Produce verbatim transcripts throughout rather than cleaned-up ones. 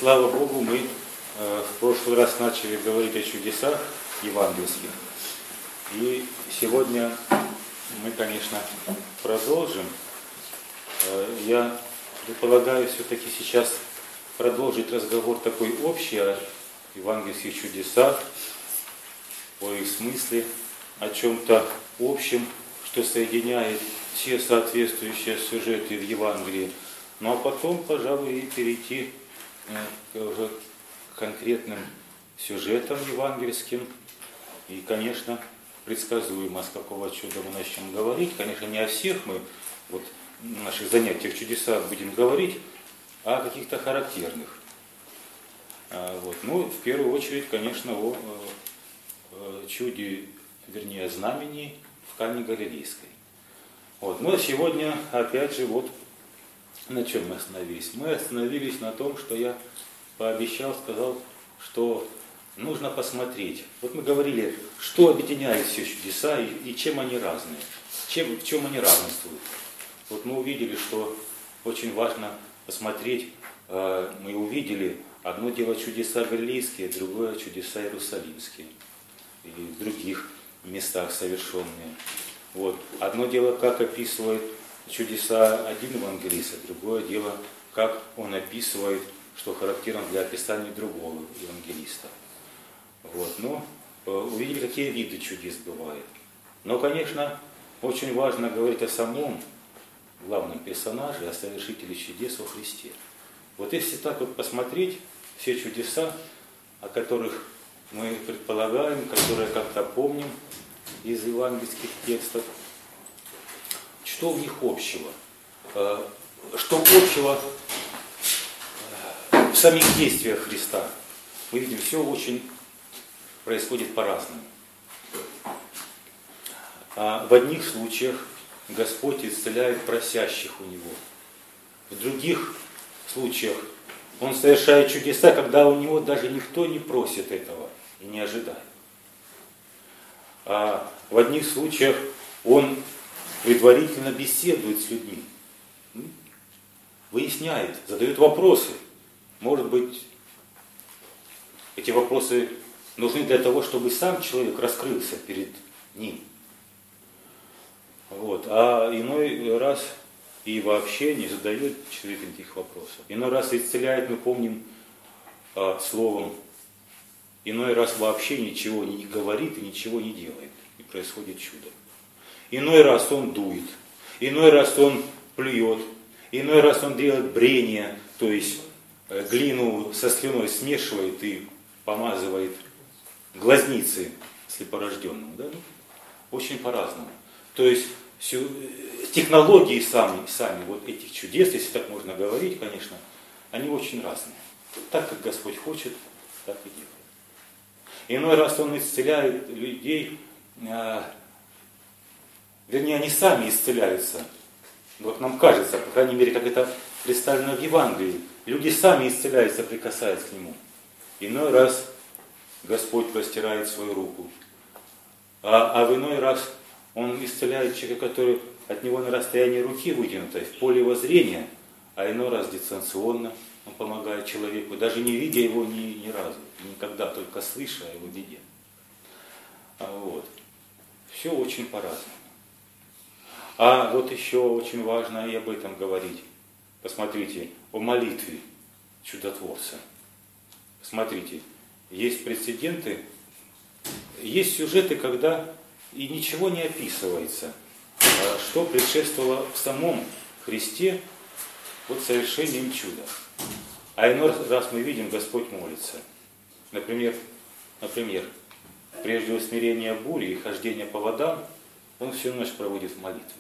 Слава Богу, мы э, в прошлый раз начали говорить о чудесах евангельских. И сегодня мы, конечно, продолжим. Э, я предполагаю все-таки сейчас продолжить разговор такой общий о евангельских чудесах, о их смысле, о чем-то общем, что соединяет все соответствующие сюжеты в Евангелии. Ну а потом, пожалуй, и перейти к уже конкретным сюжетам евангельским. И, конечно, предсказуемо, с какого чуда мы начнем говорить. Конечно, не о всех мы вот, в наших занятиях чудесах будем говорить, а о каких-то характерных. Вот. Ну, в первую очередь, конечно, о чуде, вернее, знамении в Кане Галилейской. Вот. Но сегодня, опять же, вот на чем мы остановились? Мы остановились на том, что я пообещал, сказал, что нужно посмотреть. Вот мы говорили, что объединяет все чудеса и, и чем они разные, чем, в чем они равенствуют. Вот мы увидели, что очень важно посмотреть, э, мы увидели, одно дело чудеса галилейские, другое чудеса иерусалимские или в других местах совершенные. Вот. Одно дело, как описывает чудеса один евангелист, а другое дело, как он описывает, что характерно для описания другого евангелиста. Вот. Но увидели, какие виды чудес бывают. Но, конечно, очень важно говорить о самом главном персонаже, о совершителе чудес во Христе. Вот если так вот посмотреть, все чудеса, о которых мы предполагаем, которые как-то помним из евангельских текстов, что у них общего? Что общего в самих действиях Христа? Мы видим, все очень происходит по-разному. В одних случаях Господь исцеляет просящих у Него. В других случаях Он совершает чудеса, когда у Него даже никто не просит этого и не ожидает. А в одних случаях Он предварительно беседует с людьми, выясняет, задает вопросы. Может быть, эти вопросы нужны для того, чтобы сам человек раскрылся перед ним. Вот. А иной раз и вообще не задает человек этих вопросов. Иной раз исцеляет, мы помним, словом. Иной раз вообще ничего не говорит и ничего не делает. И происходит чудо. Иной раз он дует, иной раз он плюет, иной раз он делает брение, то есть глину со слюной смешивает и помазывает глазницы слепорожденному. Да? Очень по-разному. То есть технологии сами, сами вот этих чудес, если так можно говорить, конечно, они очень разные. Так, как Господь хочет, так и делает. Иной раз он исцеляет людей, вернее, они сами исцеляются. Вот нам кажется, по крайней мере, как это представлено в Евангелии. Люди сами исцеляются, прикасаясь к Нему. Иной раз Господь простирает свою руку. А, а в иной раз Он исцеляет человека, который от Него на расстоянии руки вытянутой, в поле его зрения, а иной раз дистанционно Он помогает человеку, даже не видя его ни, ни разу, никогда, только слыша о его беде. А вот. Все очень по-разному. А вот еще очень важно и об этом говорить. Посмотрите, о молитве чудотворца. Посмотрите, есть прецеденты, есть сюжеты, когда и ничего не описывается, что предшествовало в самом Христе вот совершением чуда. А иной раз мы видим, Господь молится. Например, например, прежде усмирения бури и хождения по водам, Он всю ночь проводит в молитве.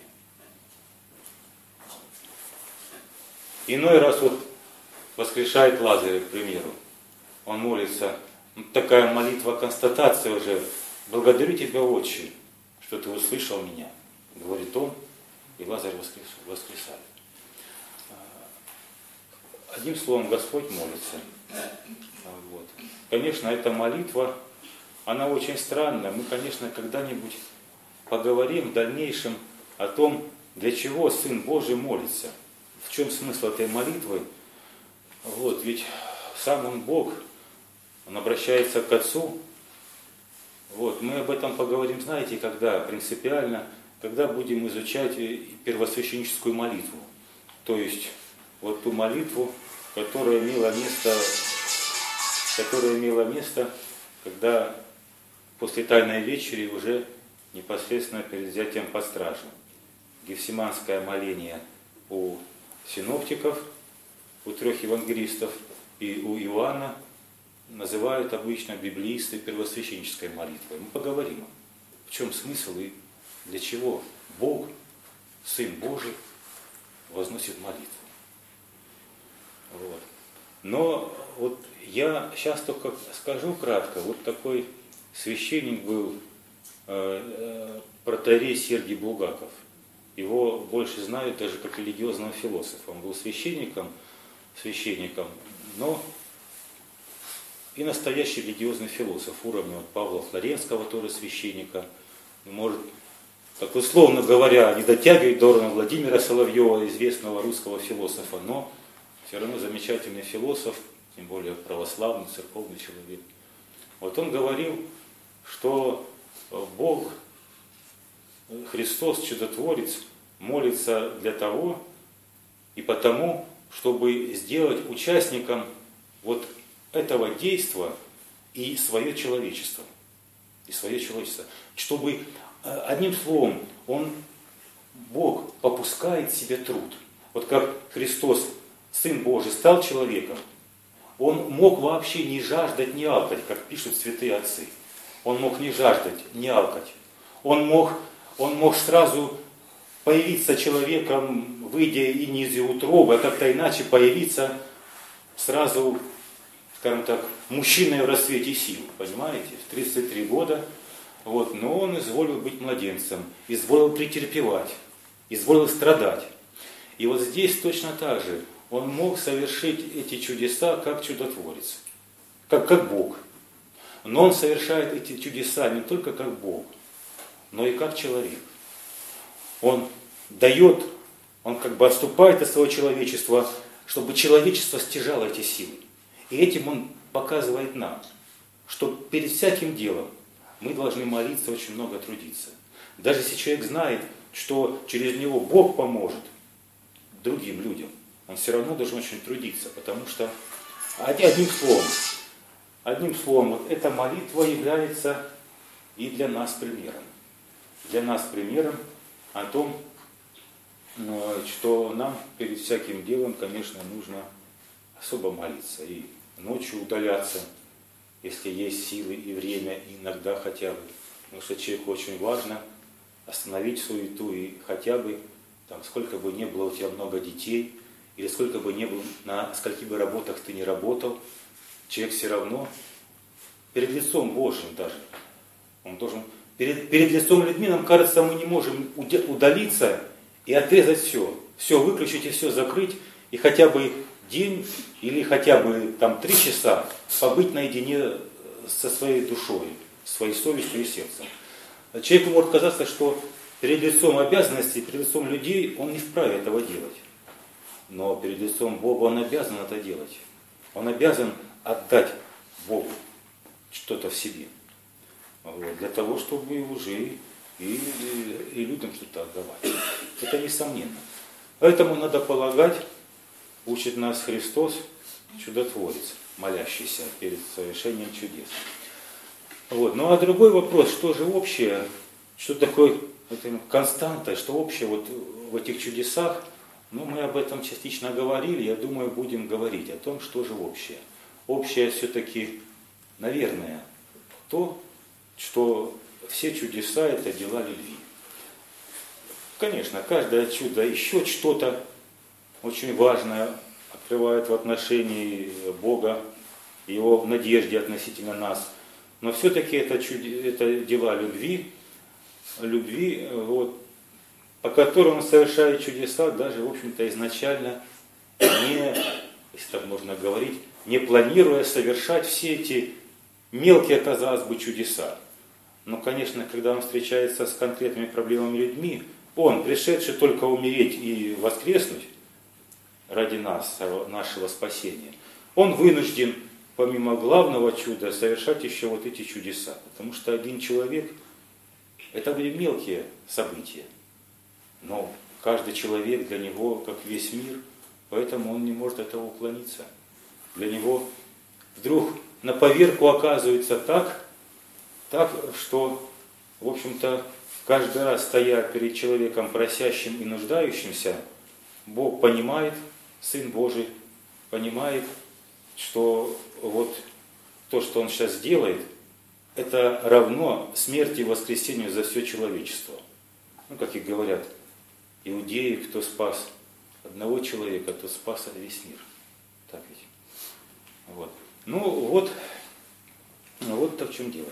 Иной раз вот воскрешает Лазаря, к примеру. Он молится. Такая молитва, констатация уже. Благодарю Тебя, Отче, что Ты услышал меня, говорит он, и Лазарь воскресает. Одним словом, Господь молится. Вот. Конечно, эта молитва, она очень странная. Мы, конечно, когда-нибудь поговорим в дальнейшем о том, для чего Сын Божий молится. В чем смысл этой молитвы? Вот, ведь сам Он Бог, Он обращается к Отцу. Вот, мы об этом поговорим, знаете, когда принципиально, когда будем изучать первосвященническую молитву. То есть вот ту молитву, которая имела место, которая имела место, когда после Тайной вечери уже непосредственно перед взятием под стражу. Гефсиманское моление у синоптиков, у трех евангелистов и у Иоанна называют обычно библеисты первосвященнической молитвой. Мы поговорим, в чем смысл и для чего Бог, Сын Божий, возносит молитву. Вот. Но вот я сейчас только скажу кратко, вот такой священник был э, э, протоиерей Сергий Булгаков. Его больше знают даже как религиозного философа. Он был священником, священником, но и настоящий религиозный философ уровня вот Павла Флоренского, тоже священника. Может, так условно говоря, не дотягивает до уровня Владимира Соловьева, известного русского философа, но все равно замечательный философ, тем более православный, церковный человек. Вот он говорил, что Бог, Христос, чудотворец, молится для того и потому, чтобы сделать участником вот этого действа и свое человечество. И свое человечество. Чтобы, одним словом, Он, Бог, попускает себе труд. Вот как Христос, Сын Божий, стал человеком, Он мог вообще не жаждать, не алкать, как пишут святые отцы. Он мог не жаждать, не алкать. Он мог, он мог сразу появиться человеком, выйдя и не из утробы, а как-то иначе появиться сразу, скажем так, мужчиной в расцвете сил, понимаете, в тридцать три года. Вот, но он изволил быть младенцем, изволил претерпевать, изволил страдать. И вот здесь точно так же он мог совершить эти чудеса как чудотворец, как, как Бог. Но он совершает эти чудеса не только как Бог, но и как человек. Он дает, он как бы отступает от своего человечества, чтобы человечество стяжало эти силы. И этим он показывает нам, что перед всяким делом мы должны молиться, очень много трудиться. Даже если человек знает, что через него Бог поможет другим людям, он все равно должен очень трудиться, потому что одним словом, одним словом, вот эта молитва является и для нас примером. Для нас примером о том, что нам перед всяким делом, конечно, нужно особо молиться и ночью удаляться, если есть силы и время, иногда хотя бы. Потому что человеку очень важно остановить суету и хотя бы, там, сколько бы ни было у тебя много детей, или сколько бы ни было, на скольких бы работах ты не работал, человек все равно перед лицом Божьим даже, он должен, перед, перед лицом людьми, нам кажется, мы не можем удалиться и отрезать все, все выключить и все закрыть, и хотя бы день или хотя бы там три часа побыть наедине со своей душой, своей совестью и сердцем. Человеку может казаться, что перед лицом обязанностей, перед лицом людей он не вправе этого делать. Но перед лицом Бога он обязан это делать. Он обязан отдать Богу что-то в себе. Вот, для того, чтобы уже и, и, и людям что-то отдавать. Это несомненно. Поэтому надо полагать, учит нас Христос, чудотворец, молящийся перед совершением чудес. Вот. Ну а другой вопрос, что же общее, что такое это, константа, что общее вот в этих чудесах, ну мы об этом частично говорили, я думаю, будем говорить о том, что же общее. Общее все-таки, наверное, то, что все чудеса это дела любви. Конечно, каждое чудо еще что-то очень важное открывает в отношении Бога, Его надежде относительно нас. Но все-таки это, чуд... это дела любви, любви, вот, по которым он совершает чудеса, даже, в общем-то, изначально не, если так можно говорить, не планируя совершать все эти мелкие, казалось бы, чудеса. Но, конечно, когда он встречается с конкретными проблемами людьми, он, пришедший только умереть и воскреснуть ради нас, нашего спасения, он вынужден, помимо главного чуда, совершать еще вот эти чудеса. Потому что один человек, это были мелкие события. Но каждый человек для него, как весь мир, поэтому он не может от этого уклониться. Для него вдруг на поверку оказывается так, так, что, в общем-то, каждый раз, стоя перед человеком просящим и нуждающимся, Бог понимает, Сын Божий понимает, что вот то, что Он сейчас делает, это равно смерти и воскресению за все человечество. Ну, как и говорят иудеи, кто спас одного человека, тот спас весь мир. Так ведь? Вот. Ну вот, вот в чем дело.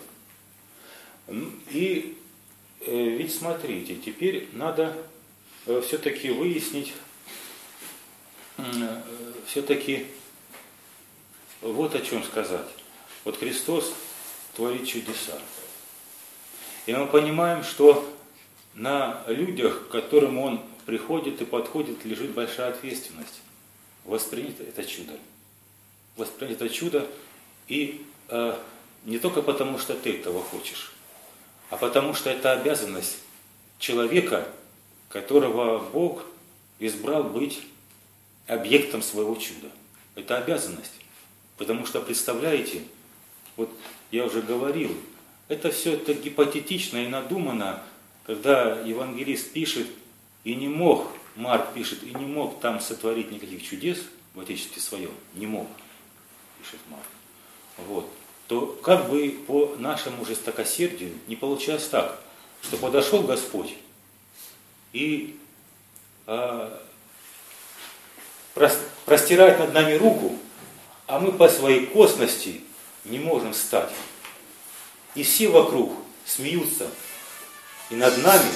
И э, ведь смотрите, теперь надо э, все-таки выяснить, э, все-таки вот о чем сказать. Вот Христос творит чудеса. И мы понимаем, что на людях, к которым Он приходит и подходит, лежит большая ответственность. Воспринять это чудо. Воспринять это чудо и э, не только потому, что ты этого хочешь, а потому что это обязанность человека, которого Бог избрал быть объектом своего чуда. Это обязанность. Потому что, представляете, вот я уже говорил, это все это гипотетично и надумано, когда евангелист пишет, и не мог, Марк пишет, и не мог там сотворить никаких чудес в Отечестве своем, не мог, пишет Марк. Вот. То как бы по нашему жестокосердию не получалось так, что подошел Господь и а, простирает над нами руку, а мы по своей косности не можем встать. И все вокруг смеются и над нами,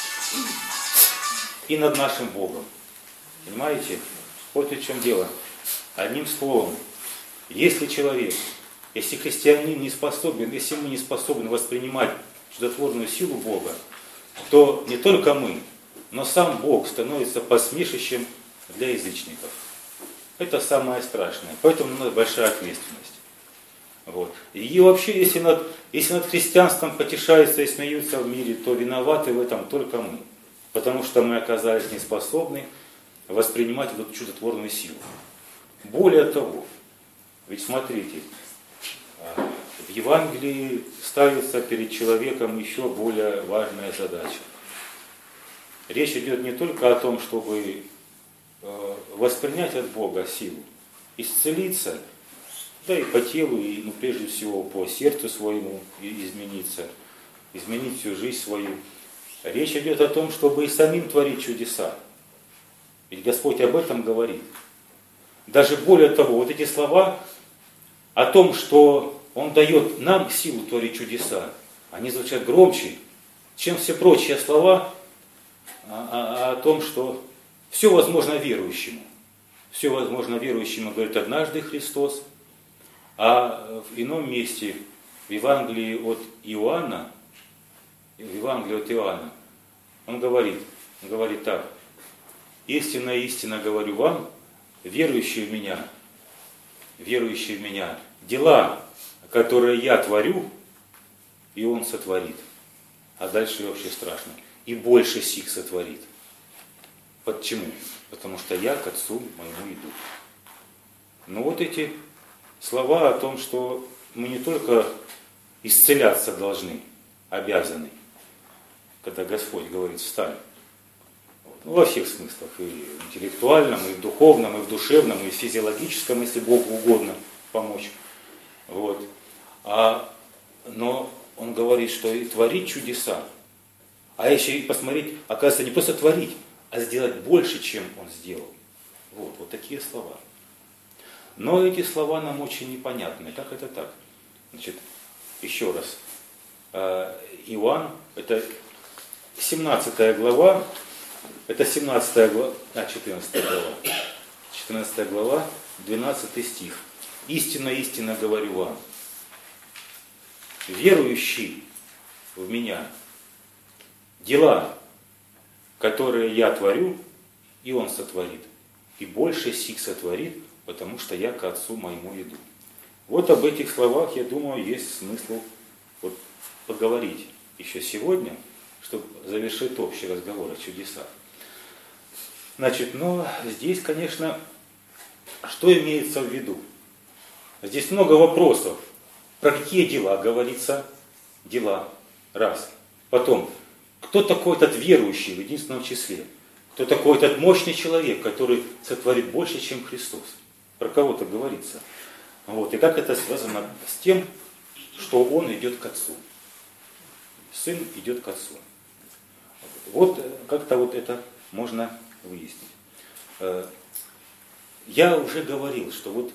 и над нашим Богом. Понимаете? Вот в чем дело. Одним словом, если человек, если христианин не способен, если мы не способны воспринимать чудотворную силу Бога, то не только мы, но сам Бог становится посмешищем для язычников. Это самое страшное. Поэтому у нас большая ответственность. Вот. И вообще, если над, если над христианством потешаются и смеются в мире, то виноваты в этом только мы. Потому что мы оказались неспособны воспринимать эту чудотворную силу. Более того, ведь смотрите, в Евангелии ставится перед человеком еще более важная задача. Речь идет не только о том, чтобы воспринять от Бога силу, исцелиться, да и по телу, и ну, прежде всего по сердцу своему измениться, изменить всю жизнь свою. Речь идет о том, чтобы и самим творить чудеса. Ведь Господь об этом говорит. Даже более того, вот эти слова о том, что Он дает нам силу творить чудеса, они звучат громче, чем все прочие слова о, о, о том, что все возможно верующему. Все возможно верующему, говорит однажды Христос, а в ином месте, в Евангелии от Иоанна, в Евангелии от Иоанна, он говорит, он говорит так: истинно, истинно говорю вам, верующие в меня, верующие в меня, дела, которые я творю, и он сотворит. А дальше вообще страшно. И больше сих сотворит. Почему? Потому что я к Отцу моему иду. Но вот эти слова о том, что мы не только исцеляться должны, обязаны, когда Господь говорит «встань», ну, во всех смыслах, и в интеллектуальном, и в духовном, и в душевном, и в физиологическом, если Богу угодно помочь. Вот. А, но Он говорит, что и творить чудеса. А еще и посмотреть, оказывается, не просто творить, а сделать больше, чем Он сделал. Вот, вот такие слова. Но эти слова нам очень непонятны. Как это так? Значит, еще раз. Иоанн, это семнадцатая глава, это семнадцатая глава, а, четырнадцатая глава. четырнадцатая глава, двенадцатый стих. Истинно, истинно говорю вам, верующий в меня, дела, которые я творю, и он сотворит, и больше сих сотворит, потому что я к Отцу моему иду. Вот об этих словах, я думаю, есть смысл вот поговорить еще сегодня, чтобы завершить общий разговор о чудесах. Значит, но здесь, конечно, что имеется в виду? Здесь много вопросов. Про какие дела говорится? Дела. Раз. Потом, кто такой этот верующий в единственном числе? Кто такой этот мощный человек, который сотворит больше, чем Христос? Про кого-то говорится. Вот. И как это связано с тем, что он идет к Отцу. Сын идет к Отцу. Вот как-то вот это можно выяснить. Я уже говорил, что вот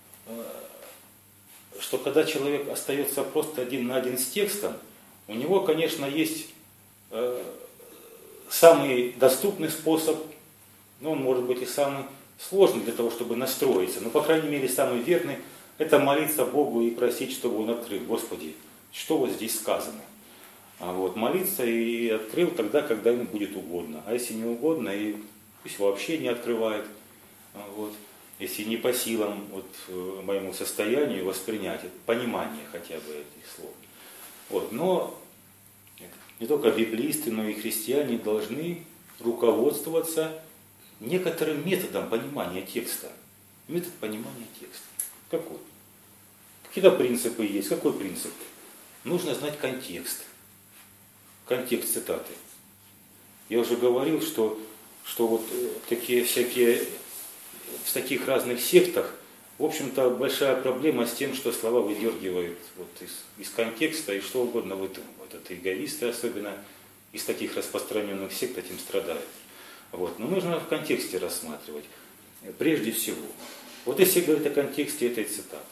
что когда человек остается просто один на один с текстом, у него, конечно, есть э, самый доступный способ, но он может быть и самый сложный для того, чтобы настроиться, но, по крайней мере, самый верный, это молиться Богу и просить, чтобы Он открыл. Господи, что вот здесь сказано? А вот, молиться и открыл тогда, когда Ему будет угодно. А если не угодно, и пусть вообще не открывает. Вот. Если не по силам вот, моему состоянию воспринять, понимание хотя бы этих слов. Вот. Но не только библеисты, но и христиане должны руководствоваться некоторым методом понимания текста. Метод понимания текста. Какой? Какие-то принципы есть. Какой принцип? Нужно знать контекст. Контекст цитаты. Я уже говорил, что, что вот такие всякие... в таких разных сектах, в общем-то, большая проблема с тем, что слова выдергивают вот из, из контекста и что угодно выдумывают. Это эгоисты особенно из таких распространенных сект этим страдают. Вот. Но нужно в контексте рассматривать. Прежде всего. Вот если говорить о контексте этой цитаты.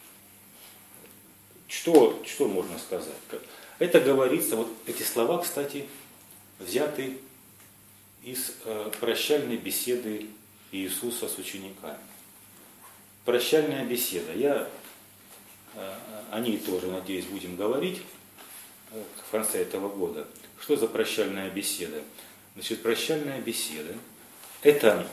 Что, что можно сказать? Это говорится, вот эти слова, кстати, взяты из э, прощальной беседы Иисуса с учениками. Прощальная беседа. Я э, о ней тоже, надеюсь, будем говорить э, в конце этого года. Что за прощальная беседа? Значит, прощальная беседа – это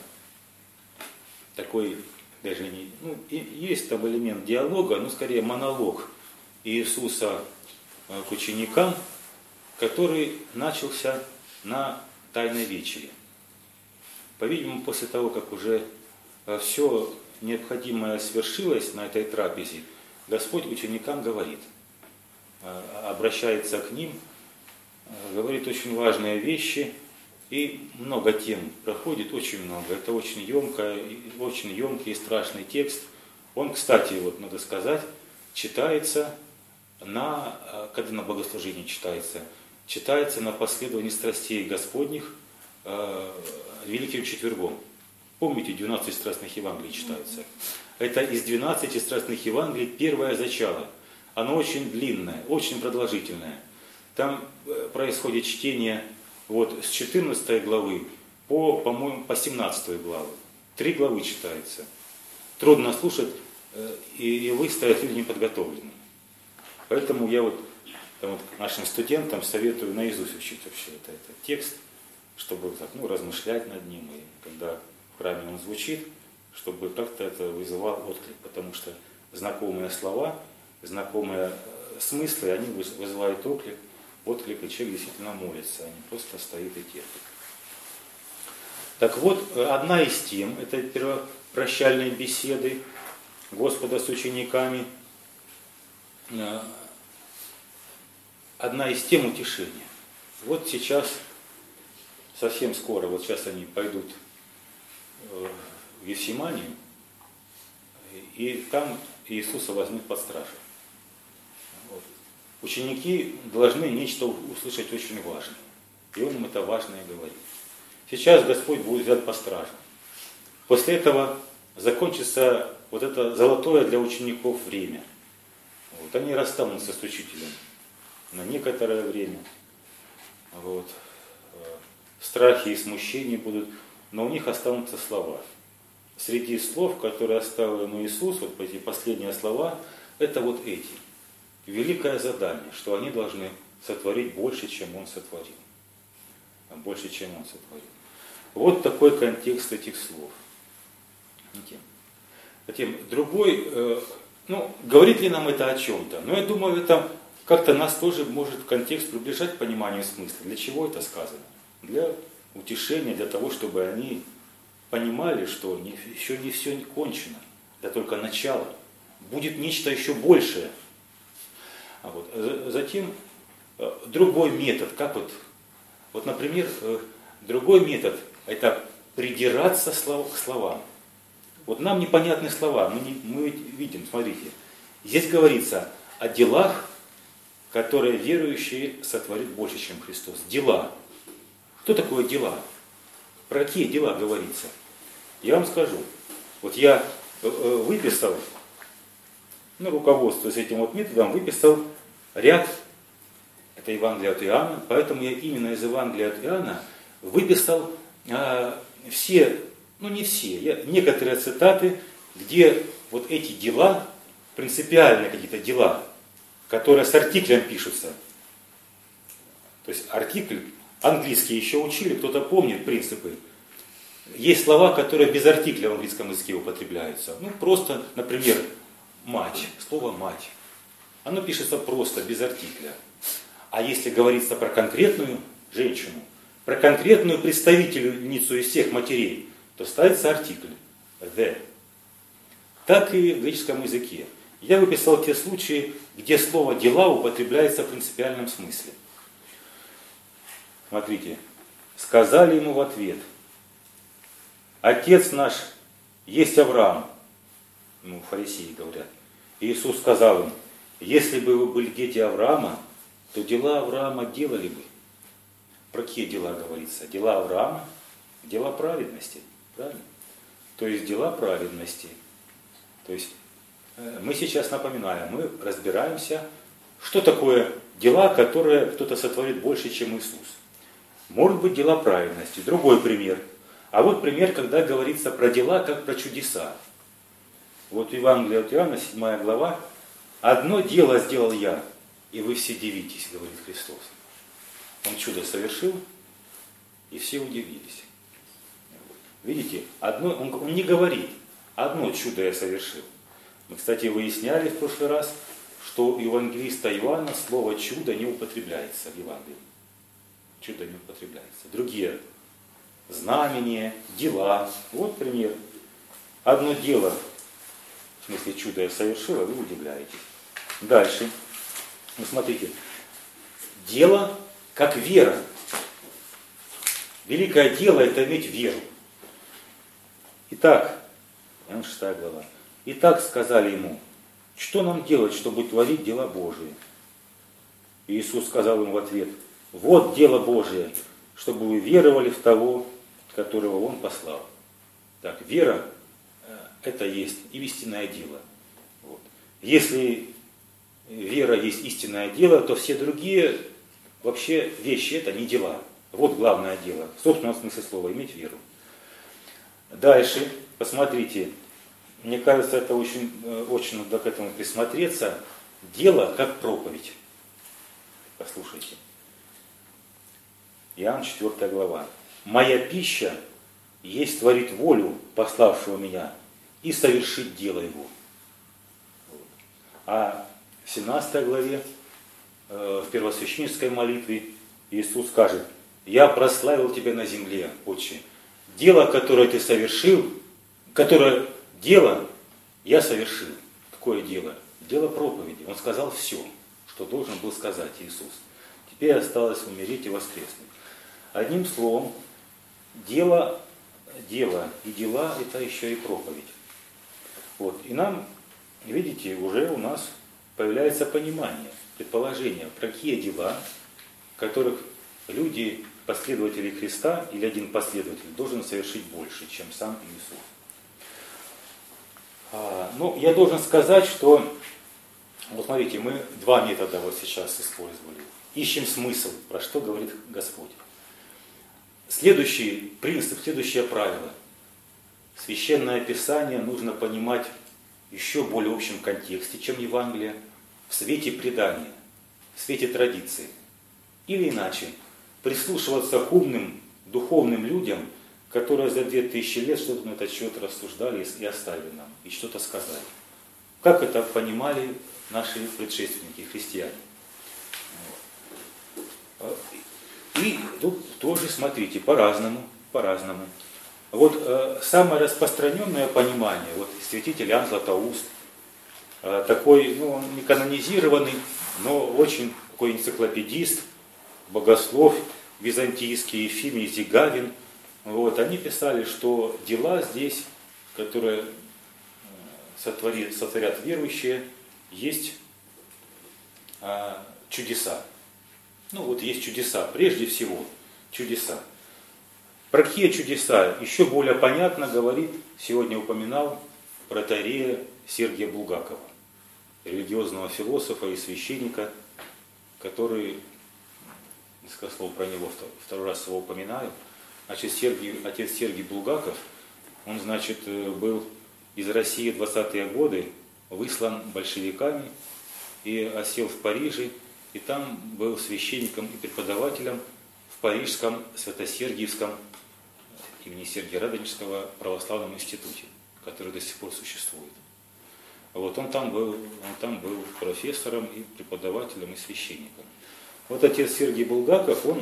такой, даже не, ну, есть там элемент диалога, но скорее монолог Иисуса э, к ученикам, который начался на Тайной вечере. По-видимому, после того, как уже все необходимое свершилось на этой трапезе, Господь ученикам говорит, обращается к ним, говорит очень важные вещи, и много тем проходит, очень много. Это очень емко, очень емкий и страшный текст. Он, кстати, вот надо сказать, читается на, когда на богослужении читается, читается на последовании страстей Господних, Великим Четвергом. Помните, двенадцать страстных Евангелий читается. Это из двенадцати страстных Евангелий первое зачало. Оно очень длинное, очень продолжительное. Там происходит чтение вот, с четырнадцатой главы по, по-моему, по семнадцатую главу. Три главы читается. Трудно слушать, и, и выстоять люди неподготовленные. Поэтому я вот, там, вот нашим студентам советую наизусть учить вообще это, этот текст, чтобы так, ну, размышлять над ним, и когда в храме он звучит, чтобы как-то это вызывало отклик, потому что знакомые слова, знакомые смыслы, они вызывают отклик, отклик, и человек действительно молится, а не просто стоит и терпит. Так вот, одна из тем этой прощальной беседы Господа с учениками, одна из тем утешения. Вот сейчас совсем скоро, вот сейчас они пойдут в Гефсиманию, и там Иисуса возьмут под стражу. Вот. Ученики должны нечто услышать очень важное. И Он им это важное говорит. Сейчас Господь будет взят по стражу. После этого закончится вот это золотое для учеников время. Вот. Они расстанутся с учителем на некоторое время. Вот. Страхи и смущения будут, но у них останутся слова. Среди слов, которые оставил им Иисус, вот эти последние слова, это вот эти. Великое задание, что они должны сотворить больше, чем Он сотворил. Больше, чем Он сотворил. Вот такой контекст этих слов. Затем другой, э, ну, говорит ли нам это о чем-то? Но я думаю, это как-то нас тоже может в контекст приближать к пониманию смысла. Для чего это сказано? Для утешения, для того, чтобы они понимали, что не, еще не все кончено, это только начало. Будет нечто еще большее. А вот, затем другой метод, как вот, вот, например, другой метод, это придираться к словам. Вот нам непонятны слова, мы, не, мы видим, смотрите, здесь говорится о делах, которые верующие сотворит больше, чем Христос. Дела. Что такое дела? Про какие дела говорится? Я вам скажу. Вот я выписал, ну, руководствуясь этим вот методом, выписал ряд, это Евангелие от Иоанна, поэтому я именно из Евангелия от Иоанна выписал а, все, ну не все, я, некоторые цитаты, где вот эти дела, принципиальные какие-то дела, которые с артиклем пишутся. То есть артикль, английский еще учили, кто-то помнит принципы. Есть слова, которые без артикля в английском языке употребляются. Ну просто, например, мать, слово мать. Оно пишется просто, без артикля. А если говорится про конкретную женщину, про конкретную представительницу из всех матерей, то ставится артикль the. Так и в греческом языке. Я выписал те случаи, где слово «дела» употребляется в принципиальном смысле. Смотрите. Сказали ему в ответ: «Отец наш есть Авраам». Ну, фарисеи говорят. Иисус сказал им: «Если бы вы были дети Авраама, то дела Авраама делали бы». Про какие дела говорится? Дела Авраама, дела праведности. Правильно? То есть дела праведности. То есть мы сейчас напоминаем, мы разбираемся, что такое дела, которые кто-то сотворит больше, чем Иисус. Может быть, дела праведности. Другой пример. А вот пример, когда говорится про дела, как про чудеса. Вот в Евангелии от Иоанна, седьмая глава. «Одно дело сделал я, и вы все дивитесь», говорит Христос. Он чудо совершил, и все удивились. Видите, одно, он, он не говорит, одно чудо я совершил. Мы, кстати, выясняли в прошлый раз, что у евангелиста Иоанна слово «чудо» не употребляется в Евангелии. Чудо не употребляется. Другие знамения, дела. Вот пример. Одно дело, в смысле чудо я совершил, а вы удивляетесь. Дальше. Ну, смотрите. Дело как вера. Великое дело – это иметь веру. Итак, Иоанн шестая глава. «Итак, сказали ему, что нам делать, чтобы творить дела Божии?» И Иисус сказал им в ответ: «Вот дело Божие, чтобы вы веровали в того, которого Он послал». Так, вера – это есть и истинное дело. Вот. Если вера есть истинное дело, то все другие вообще вещи – это не дела. Вот главное дело, в собственном смысле слова, иметь веру. Дальше, посмотрите, мне кажется, это очень, очень надо к этому присмотреться. Дело как проповедь. Послушайте. Иоанн четвёртая глава. «Моя пища есть творить волю пославшего меня и совершить дело его». А в семнадцатой главе, в первосвященнической молитве, Иисус скажет: «Я прославил тебя на земле, Отче. Дело, которое ты совершил, которое дело я совершил». Какое дело? Дело проповеди. Он сказал все, что должен был сказать Иисус. Теперь осталось умереть и воскреснуть. Одним словом, дело, дело и дела – это еще и проповедь. Вот. И нам, видите, уже у нас появляется понимание, предположение, про какие дела, которых люди, последователи Христа или один последователь должен совершить больше, чем сам Иисус. А, ну, я должен сказать, что, вот смотрите, мы два метода вот сейчас использовали. Ищем смысл, про что говорит Господь. Следующий принцип, следующее правило. Священное Писание нужно понимать в еще более общем контексте, чем Евангелие, в свете предания, в свете традиции. Или иначе, прислушиваться к умным, духовным людям, которые за две тысячи лет что-то на этот счет рассуждали и оставили нам, и что-то сказали. Как это понимали наши предшественники, христиане. И тут тоже, смотрите, по-разному, по-разному. Вот э, самое распространенное понимание, вот святитель Иоанн Златоуст, э, такой, ну, он не канонизированный, но очень такой энциклопедист, богослов византийский, Ефимий Зигавин, вот, они писали, что дела здесь, которые сотворят, сотворят верующие, есть а, чудеса. Ну вот есть чудеса, прежде всего чудеса. Про какие чудеса еще более понятно говорит, сегодня упоминал протоиерея Сергия Булгакова, религиозного философа и священника, который, несколько слов про него второй раз его упоминаю. Значит, Сергий, отец Сергий Булгаков, он, значит, был из России в двадцатые годы выслан большевиками и осел в Париже, и там был священником и преподавателем в Парижском Свято-Сергиевском имени Сергия Радонежского православном институте, который до сих пор существует. Вот он там был, он там был профессором и преподавателем и священником. Вот отец Сергий Булгаков, он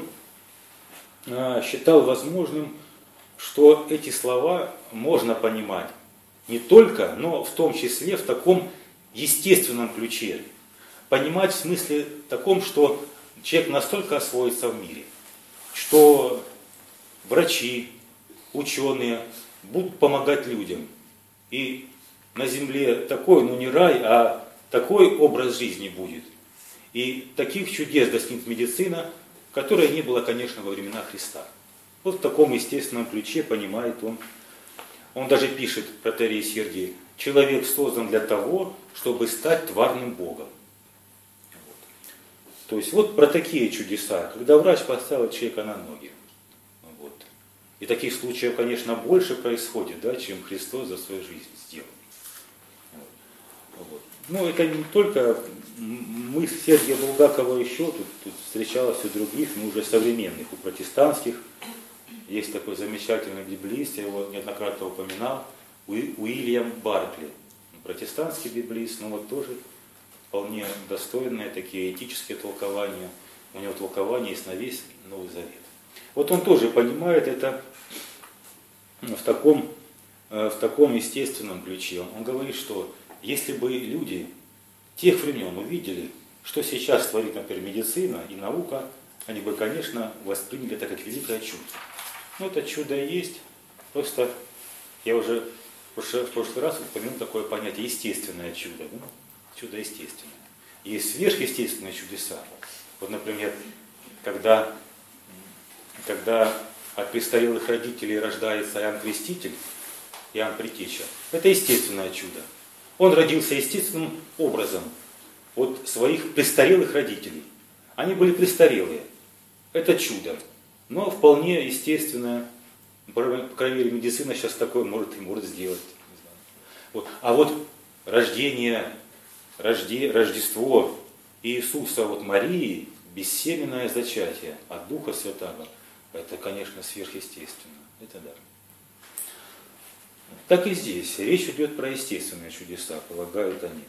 а, считал возможным, что эти слова можно понимать не только, но в том числе в таком естественном ключе. Понимать в смысле таком, что человек настолько освоится в мире, что врачи, ученые будут помогать людям. И на земле такой, ну не рай, а такой образ жизни будет. И таких чудес достигнет медицина, которой не было, конечно, во времена Христа. Вот в таком естественном ключе понимает он. Он даже пишет, протоиерей Сергий, человек создан для того, чтобы стать тварным Богом. Вот. То есть вот про такие чудеса, когда врач поставил человека на ноги. Вот. И таких случаев, конечно, больше происходит, да, чем Христос за свою жизнь сделал. Вот. Вот. Ну, это не только мы с Сергия Булгакова еще, тут, тут встречалось у других, но уже современных, у протестантских. Есть такой замечательный библиист, я его неоднократно упоминал, Уильям Баркли. Протестантский библиист, но вот тоже вполне достойные такие этические толкования. У него толкование есть на весь Новый Завет. Вот он тоже понимает это в таком, в таком естественном ключе. Он говорит, что если бы люди тех времен увидели, что сейчас творит, например, медицина и наука, они бы, конечно, восприняли это как великое чудо. Ну, это чудо и есть, просто я уже в прошлый раз упомянул такое понятие естественное чудо. Ну, чудо естественное. Есть сверхъестественные чудеса. Вот, например, когда, когда от престарелых родителей рождается Иоанн Креститель, Иоанн Предтеча, это естественное чудо. Он родился естественным образом от своих престарелых родителей. Они были престарелые. Это чудо. Но вполне естественное, по крайней мере, медицина сейчас такое может и может сделать. Не знаю. Вот. А вот рождение, рожде, Рождество Иисуса от Марии, бессеменное зачатие от Духа Святаго, это, конечно, сверхъестественно. Это да. Так и здесь. Речь идет про естественные чудеса, полагают они.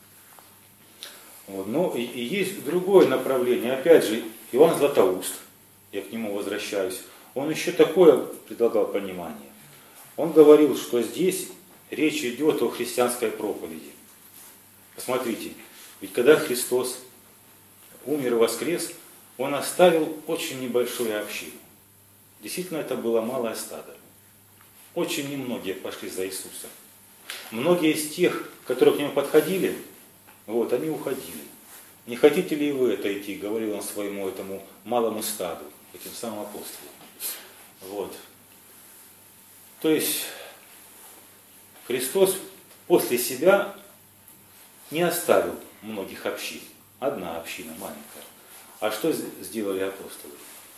Вот. Но и, и есть другое направление. Опять же, Иоанн Златоуст, я к нему возвращаюсь, он еще такое предлагал понимание. Он говорил, что здесь речь идет о христианской проповеди. Посмотрите, ведь когда Христос умер и воскрес, он оставил очень небольшую общину. Действительно, это было малое стадо. Очень немногие пошли за Иисусом. Многие из тех, которые к нему подходили, вот, они уходили. Не хотите ли вы это идти, говорил он своему этому малому стаду, этим самым апостолам. Вот. То есть Христос после себя не оставил многих общин. Одна община маленькая. А что сделали апостолы?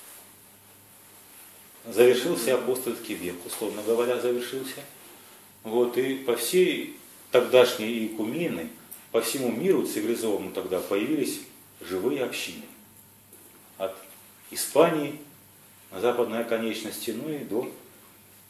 Завершился апостольский век, условно говоря, завершился. Вот, и по всей тогдашней икумены, по всему миру цивилизованному тогда появились живые общины. От Испании на западной оконечности, ну и до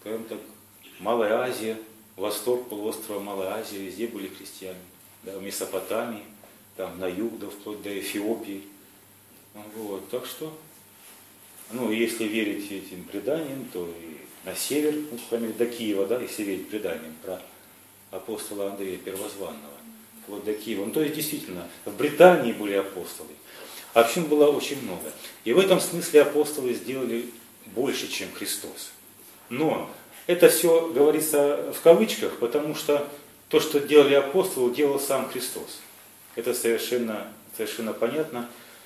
скажем так, Малая Азия, восток полуострова Малая Азия, везде были христиане. Да, в Месопотамии, там на юг, да, вплоть до Эфиопии. Вот, так что, ну, если верить этим преданиям, то и на север, ну, по крайней мере, до Киева, да, если верить преданиям про апостола Андрея Первозванного, вот до Киева. Ну, то есть, действительно, в Британии были апостолы. Общин было очень много. И в этом смысле апостолы сделали больше, чем Христос. Но это все говорится в кавычках, потому что то, что делали апостолы, делал сам Христос. Это совершенно, совершенно понятно.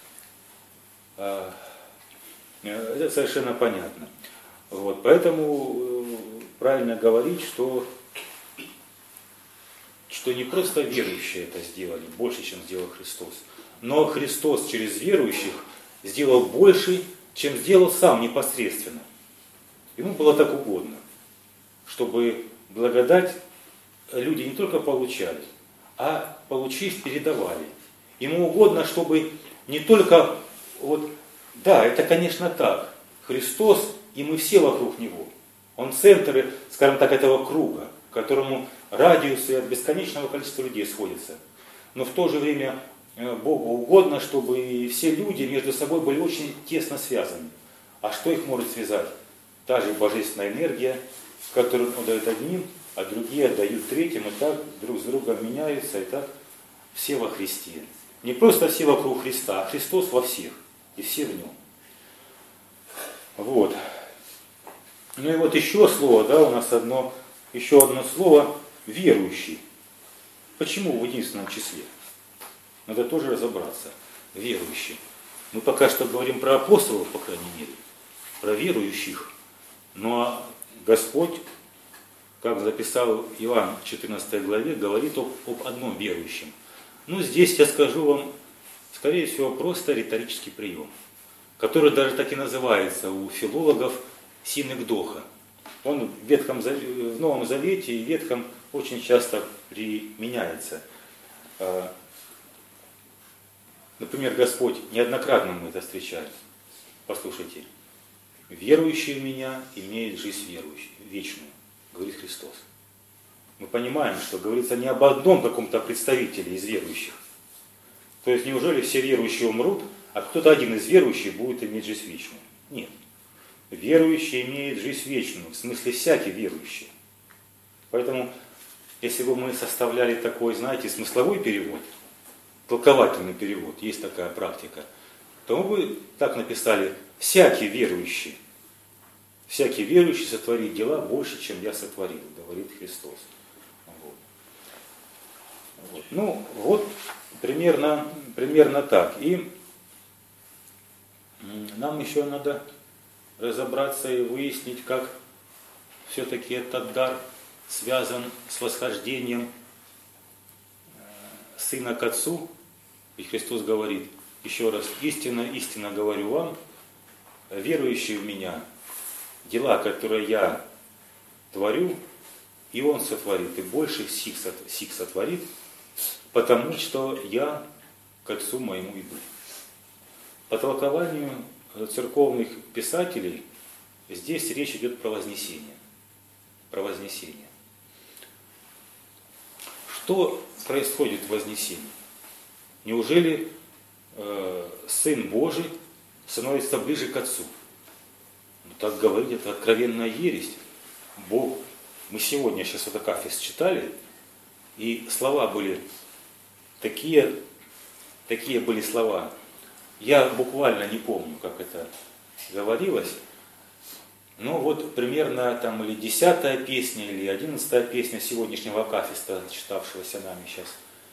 Это совершенно понятно. Вот, поэтому правильно говорить, что, что не просто верующие это сделали, больше, чем сделал Христос. Но Христос через верующих сделал больше, чем сделал сам непосредственно. Ему было так угодно, чтобы благодать люди не только получали, а получив, передавали. Ему угодно, чтобы не только, вот, да, это, конечно, так, Христос и мы все вокруг Него. Он центр, скажем так, этого круга, к которому радиусы от бесконечного количества людей сходятся. Но в то же время Богу угодно, чтобы все люди между собой были очень тесно связаны. А что их может связать? Та же божественная энергия, которую он дает одним, а другие отдают третьим, и так друг с другом меняются, и так все во Христе. Не просто все вокруг Христа, а Христос во всех, и все в Нем. Вот. Ну и вот еще слово, да, у нас одно, еще одно слово – верующий. Почему в единственном числе? Надо тоже разобраться. Верующий. Мы пока что говорим про апостолов, по крайней мере, про верующих. Но Господь, как записал Иоанн в четырнадцатой главе, говорит об, об одном верующем. Ну, здесь я скажу вам, скорее всего, просто риторический прием, который даже так и называется у филологов синекдоха. Он в, Ветхом, в Новом Завете и в Ветхом очень часто применяется. Например, Господь, неоднократно мы это встречали. Послушайте. «Верующий в Меня имеет жизнь верующую, вечную», говорит Христос. Мы понимаем, что говорится не об одном каком-то представителе из верующих. То есть неужели все верующие умрут, а кто-то один из верующих будет иметь жизнь вечную? Нет. Верующий имеет жизнь вечную, в смысле всякий верующий. Поэтому, если бы мы составляли такой, знаете, смысловой перевод, толковательный перевод, есть такая практика, то мы бы так написали: всякий верующий, всякий верующий сотворит дела больше, чем я сотворил, говорит Христос. Вот. Вот. Ну, вот примерно, примерно так. И нам еще надо разобраться и выяснить, как все-таки этот дар связан с восхождением Сына к Отцу. И Христос говорит, еще раз: истинно, истинно говорю вам, верующий в Меня, дела, которые Я творю, и Он сотворит, и больше сих сотворит, потому что Я к Отцу Моему иду. По толкованию церковных писателей здесь речь идет про вознесение. Про вознесение. Что происходит в вознесении? Неужели э, Сын Божий становится ближе к Отцу? Ну, так говорить, это откровенная ересь. Бог, мы сегодня сейчас это Акафист читали, и слова были такие, такие были слова. Я буквально не помню, как это говорилось, но вот примерно там или десятая песня, или одиннадцатая песня сегодняшнего Акафиста, читавшегося нами сейчас.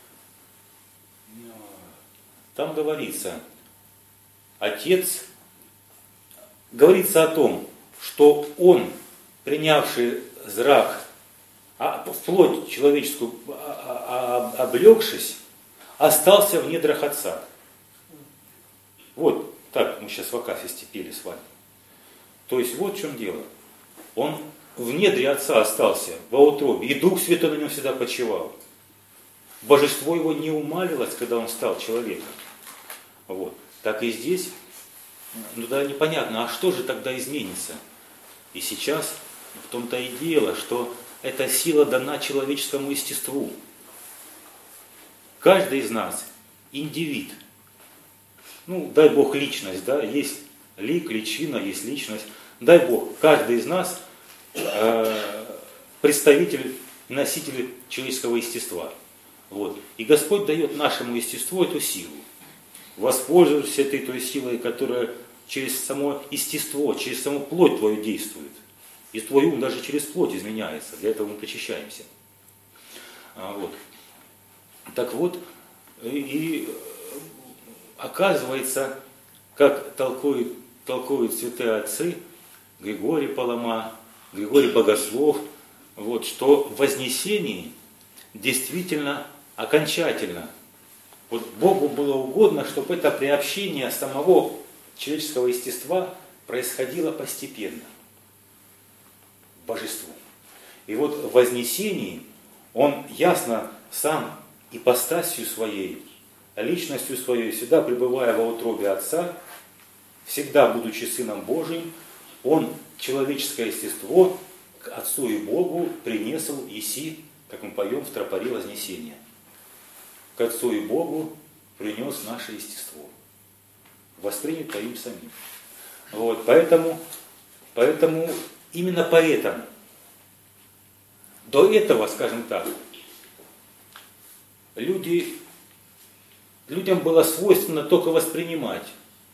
Там говорится, Отец, говорится о том, что Он, принявший зрак, а в плоть человеческую облегшись, остался в недрах Отца. Вот так мы сейчас в Акафисте пели с вами. То есть вот в чем дело. Он в недре Отца остался, во утробе, и Дух Святой на нем всегда почивал. Божество его не умалилось, когда он стал человеком. Вот. Так и здесь, ну да, непонятно, а что же тогда изменится? И сейчас В том-то и дело, что эта сила дана человеческому естеству. Каждый из нас индивид. Ну, дай Бог, личность, да, есть лик, личина, есть личность. Дай Бог, каждый из нас э, представитель, носитель человеческого естества. Вот. И Господь дает нашему естеству эту силу. Воспользуйся этой той силой, которая через само естество, через саму плоть твою действует. И твой ум даже через плоть изменяется. Для этого мы причащаемся. А, вот. Так вот, и, и оказывается, как толкуют, толкуют святые отцы, Григорий Палама, Григорий Богослов, вот, что в вознесении действительно окончательно. Вот Богу было угодно, чтобы это приобщение самого человеческого естества происходило постепенно к божеству. И вот в вознесении он ясно сам ипостасью своей, личностью своей, всегда пребывая во утробе Отца, всегда будучи Сыном Божиим, он человеческое естество к Отцу и Богу принесл еси, как мы поем в тропаре Вознесения. К Отцу и Богу принес наше естество, воспринято им самим. Вот, поэтому, поэтому, именно поэтому, до этого, скажем так, люди, людям было свойственно только воспринимать.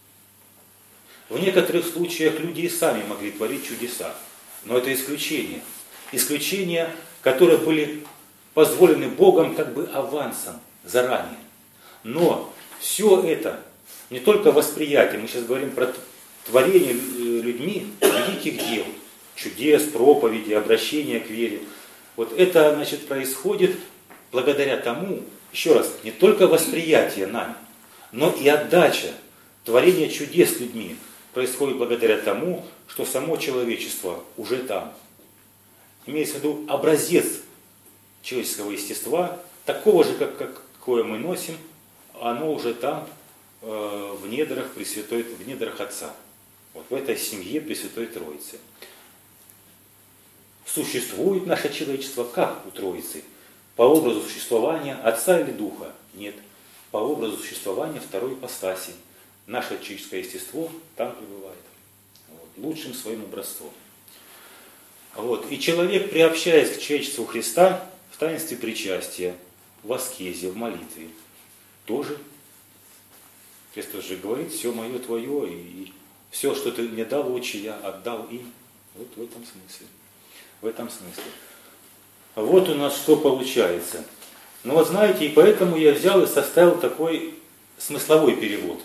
В некоторых случаях люди и сами могли творить чудеса, но это исключение. Исключения, которые были позволены Богом как бы авансом, заранее. Но все это, не только восприятие, мы сейчас говорим про творение людьми великих дел, чудес, проповеди, обращения к вере. Вот это, значит, происходит благодаря тому, еще раз, не только восприятие нами, но и отдача, творение чудес людьми происходит благодаря тому, что само человечество уже там. Имеется в виду образец человеческого естества, такого же, как, как, какое мы носим, оно уже там, э, в недрах Пресвятой, в недрах Отца. Вот в этой семье Пресвятой Троицы. Существует наше человечество как у Троицы? По образу существования Отца или Духа? Нет. По образу существования второй ипостаси. Наше человеческое естество там пребывает. Вот, лучшим своим образцом. Вот. И человек, приобщаясь к человечеству Христа в таинстве причастия, в аскезе, в молитве, тоже. Христос же говорит, все мое твое, и все, что ты мне дал, отче, я отдал им. Вот в этом смысле. В этом смысле. Вот у нас что получается. Ну вот знаете, и поэтому я взял и составил такой смысловой перевод.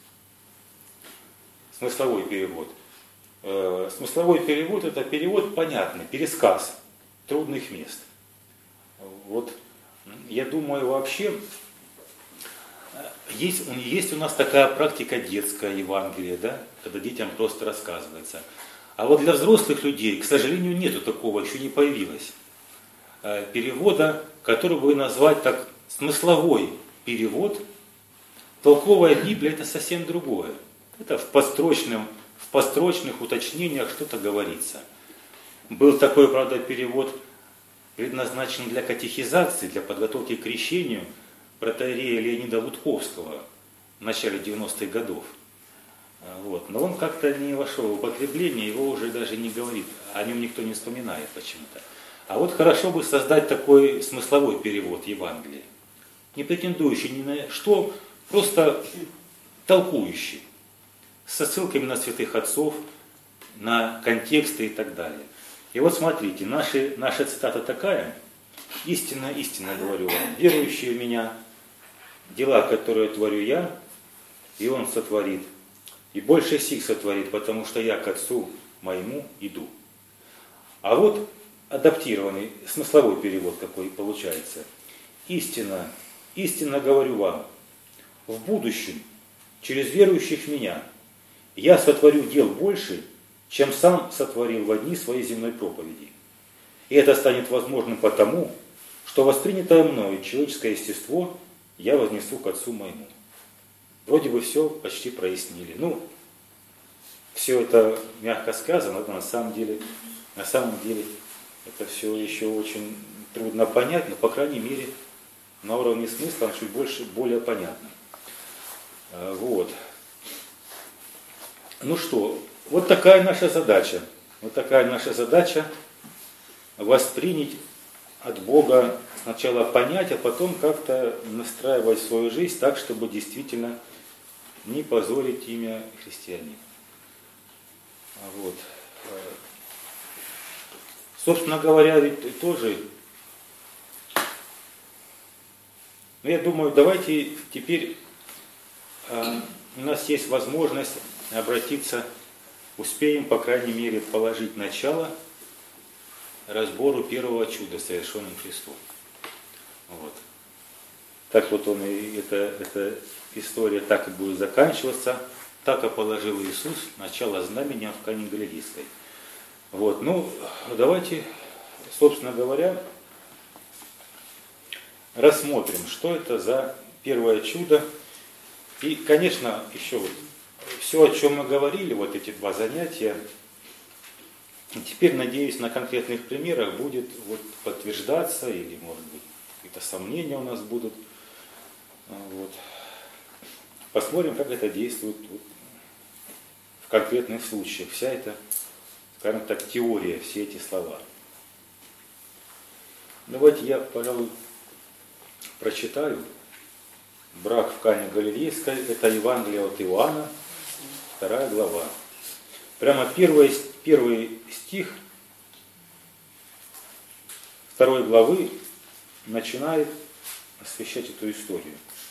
Смысловой перевод. Э, смысловой перевод — это перевод понятный, пересказ трудных мест. Вот я думаю, вообще есть, есть у нас такая практика детская Евангелия, да, когда детям просто рассказывается. А вот для взрослых людей, к сожалению, нету такого, еще не появилось перевода, который бы назвать так смысловой перевод. Толковая Библия — это совсем другое. Это в, построчном, в построчных уточнениях что-то говорится. Был такой, правда, перевод, предназначен для катехизации, для подготовки к крещению протоиерея Леонида Лутковского в начале девяностых годов. Вот. Но он как-то не вошел в употребление, его уже даже не говорит, о нем никто не вспоминает почему-то. А вот хорошо бы создать такой смысловой перевод Евангелия, не претендующий ни на что, просто толкующий, со ссылками на святых отцов, на контексты и так далее. И вот смотрите, наши, наша цитата такая: «Истинно, истинно говорю вам, верующие в меня, дела, которые творю я, и он сотворит, и больше сих сотворит, потому что я к Отцу моему иду». А вот адаптированный смысловой перевод какой получается. «Истинно, истинно говорю вам, в будущем, через верующих в меня, я сотворю дел больше, чем сам сотворил в дни своей земной проповеди. И это станет возможным потому, что воспринятое мною человеческое естество я вознесу к Отцу моему». Вроде бы все почти прояснили. Ну, все это мягко сказано, но на самом деле, на самом деле это все еще очень трудно понять, но по крайней мере на уровне смысла чуть больше, более понятно. Вот. Ну что, вот такая наша задача. Вот такая наша задача воспринять от Бога, сначала понять, а потом как-то настраивать свою жизнь так, чтобы действительно не позорить имя христианина. Вот. Собственно говоря, ведь тоже, ну, я думаю, давайте теперь э, у нас есть возможность обратиться, успеем, по крайней мере, положить начало разбору первого чуда, совершенным Христом. Вот. Так вот он и эта, эта история так и будет заканчиваться. Так и положил Иисус начало знамения в Кане Галилейской. Вот. Ну, давайте, собственно говоря, рассмотрим, что это за первое чудо. И, конечно, еще вот все, о чем мы говорили, вот эти два занятия, теперь, надеюсь, на конкретных примерах будет вот подтверждаться, или, может быть, какие-то сомнения у нас будут. Вот. Посмотрим, как это действует вот в конкретных случаях. Вся эта, скажем так, теория, все эти слова. Давайте я, пожалуй, прочитаю. Брак в Кане Галилейской, это Евангелие от Иоанна, вторая глава. Прямо первый, первый стих второй главы начинает освещать эту историю.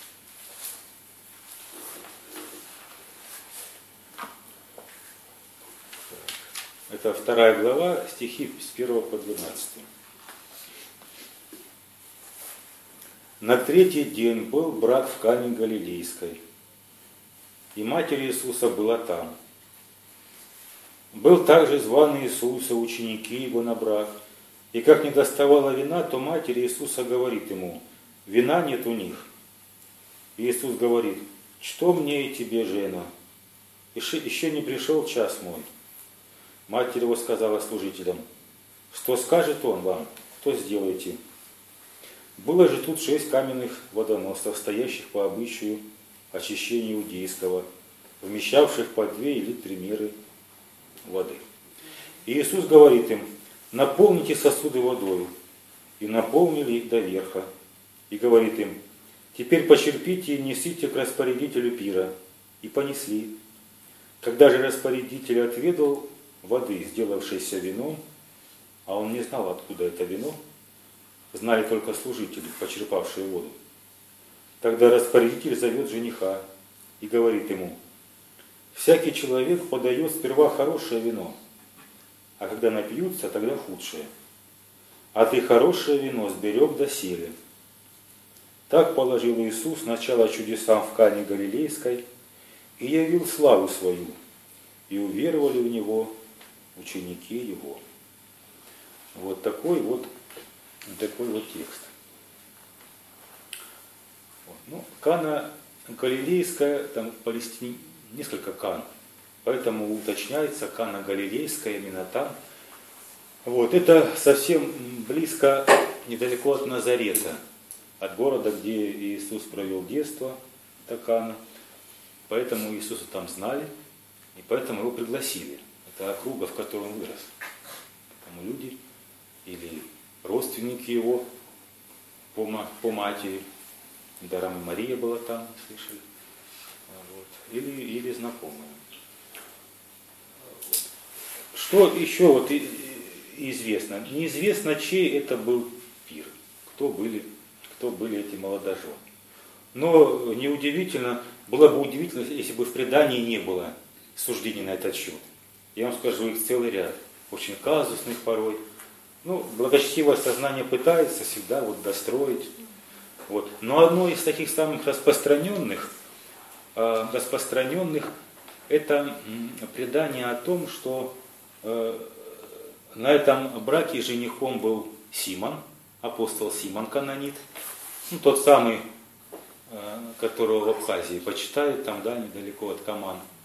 Это вторая глава, стихи с первого по двенадцатый. На третий день был брак в Кане Галилейской, и матерь Иисуса была там. Был также зван Иисуса, ученики его на брак, и как не доставало вина, то матерь Иисуса говорит ему: вина нет у них. И Иисус говорит: что мне и тебе, жена? Еще не пришел час мой. Матерь его сказала служителям: что скажет он вам, то сделайте. Было же тут шесть каменных водоносов, стоящих по обычаю очищения иудейского, вмещавших по две или три меры воды. И Иисус говорит им: наполните сосуды водою. И наполнили до верха. И говорит им: теперь почерпите и несите к распорядителю пира. И понесли. Когда же распорядитель отведал воды, сделавшейся вином, а он не знал, откуда это вино, знали только служители, почерпавшие воду. Тогда распорядитель зовет жениха и говорит ему: всякий человек подает сперва хорошее вино, а когда напьются, тогда худшее. А ты хорошее вино сберег доселе. Так положил Иисус начало чудесам в Кане Галилейской и явил славу свою, и уверовали в Него ученики Его. Вот такой вот, такой вот текст. Вот. Ну, Кана Галилейская, там в Палестине несколько Кан, поэтому уточняется Кана Галилейская именно там. Вот. Это совсем близко, недалеко от Назарета, от города, где Иисус провел детство, это Кана. Поэтому Иисуса там знали, и поэтому его пригласили. Это округа, в которой он вырос. Поэтому люди или родственники его по, по матери, даром и Мария была там, слышали, вот, или, или знакомые. Вот. Что еще вот и, и известно? Неизвестно, чей это был пир, кто были, кто были эти молодожены. Но неудивительно, было бы удивительно, если бы в предании не было суждений на этот счет. Я вам скажу, их целый ряд, очень казусных порой. Ну, благочестивое сознание пытается всегда вот достроить. Вот. Но одно из таких самых распространенных, э, распространенных это предание о том, что э, на этом браке женихом был Симон, апостол Симон Канонит, ну, тот самый, которого в Абхазии почитают, там, да, недалеко от Каман,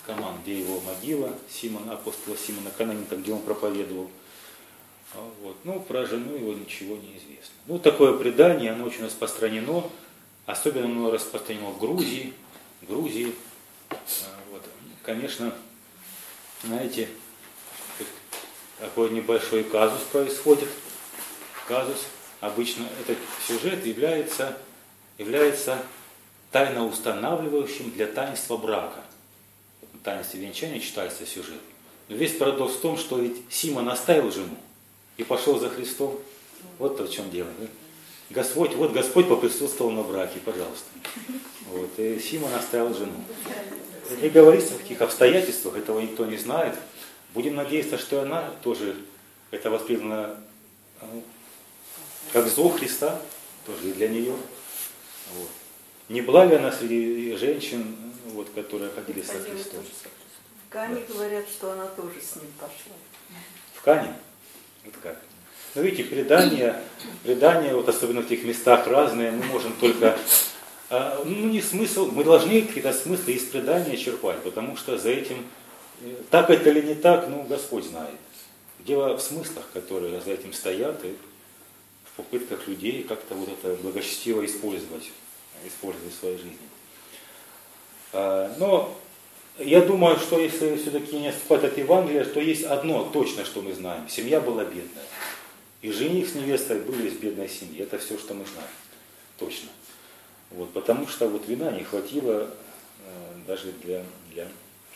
Скаман, где его могила, Симона, апостола Симона Каноника, где он проповедовал. Вот. Ну, про жену его ничего не известно. Ну, такое предание, оно очень распространено, особенно оно распространено в Грузии. В Грузии, вот. Конечно, знаете, такой небольшой казус происходит. Казус, обычно этот сюжет является, является тайно устанавливающим для таинства брака. В таинстве венчания читается сюжет. Но весь парадокс в том, что ведь Симон оставил жену и пошел за Христом. Вот то, в чем дело. Господь, вот Господь поприсутствовал на браке, пожалуйста. Вот, и Симон оставил жену. Не говорится о каких обстоятельствах, этого никто не знает. Будем надеяться, что она тоже это восприняла ну, как зов Христа, тоже и для нее. Вот. Не была ли она среди женщин, вот, которые ходили со Христом? В Кане да. Говорят, что она тоже с ним пошла. В Кане? Вот как? Ну, видите, предания, предания, вот особенно в тех местах разные, мы можем только, а, ну, не смысл, мы должны какие-то смыслы из предания черпать, потому что за этим, так это или не так, ну, Господь знает. Дело в смыслах, которые за этим стоят, и в попытках людей как-то вот это благочестиво использовать, использовать в своей жизни. А, но я думаю, что если все-таки не отступать от Евангелия, то есть одно точно, что мы знаем. Семья была бедная. И жених с невестой были из бедной семьи. Это все, что мы знаем. Точно. Вот, потому что вот вина не хватило э, даже для, для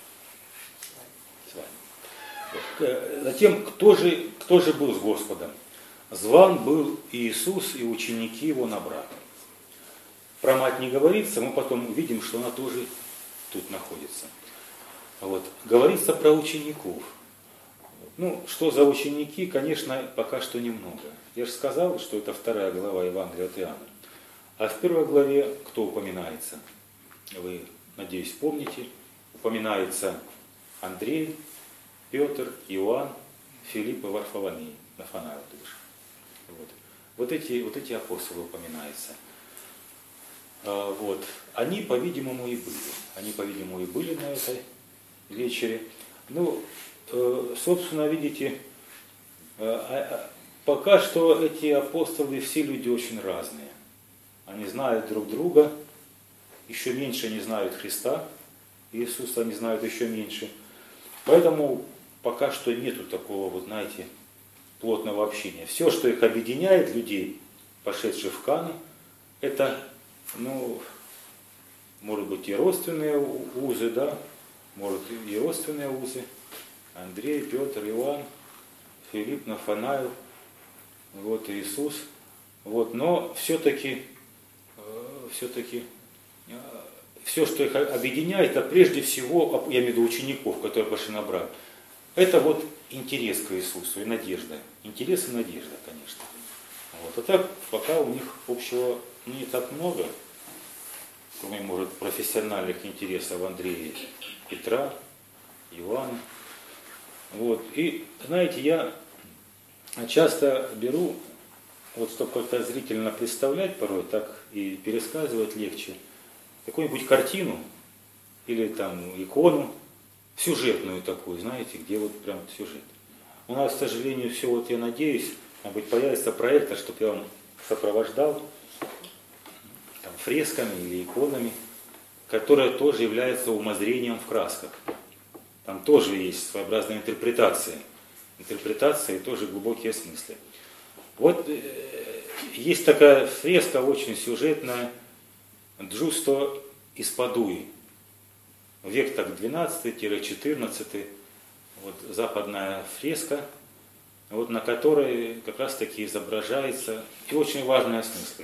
свадьбы. Затем, кто же, кто же был с Господом? Зван был Иисус и ученики его на брак. Про мать не говорится, мы потом увидим, что она тоже тут находится. Вот. Говорится про учеников. Ну, что за ученики, конечно, пока что немного. Я же сказал, что это вторая глава Евангелия от Иоанна. А в первой главе кто упоминается? Вы, надеюсь, помните. Упоминается Андрей, Петр, Иоанн, Филипп и Варфоломей. Нафанаил тоже. Вот. Вот, эти, вот эти апостолы упоминаются. А, вот. Они, по-видимому, и были. Они, по-видимому, и были на этой вечере. Ну, собственно, видите, пока что эти апостолы все люди очень разные. Они знают друг друга, еще меньше не знают Христа, Иисуса они знают еще меньше. Поэтому пока что нету такого, вот знаете, плотного общения. Все, что их объединяет, людей, пошедших в Кану, это, ну, может быть, и родственные узы, да, может, и родственные узы. Андрей, Петр, Иоанн, Филипп, Нафанаил, вот Иисус. Вот, но все-таки, все-таки, все, что их объединяет, это прежде всего, я имею в виду учеников, которые пошли на брак, это вот интерес к Иисусу и надежда. Интерес и надежда, конечно. Вот. А так, пока у них общего не так много, кроме, может, профессиональных интересов Андрея, Петра, Иоанна. Вот. И, знаете, я часто беру, вот чтобы как-то зрительно представлять порой, так и пересказывать легче, какую-нибудь картину или там икону, сюжетную такую, знаете, где вот прям сюжет. У нас, к сожалению, все, вот я надеюсь, может быть, появится проектор, чтобы я вам сопровождал там, фресками или иконами, которые тоже являются умозрением в красках. Там тоже есть своеобразная интерпретация. Интерпретация и тоже глубокие смыслы. Вот э, есть такая фреска очень сюжетная Джусто из Падуи. Век так двенадцатый-четырнадцатый. Вот западная фреска, вот, на которой как раз таки изображается и очень важные смыслы.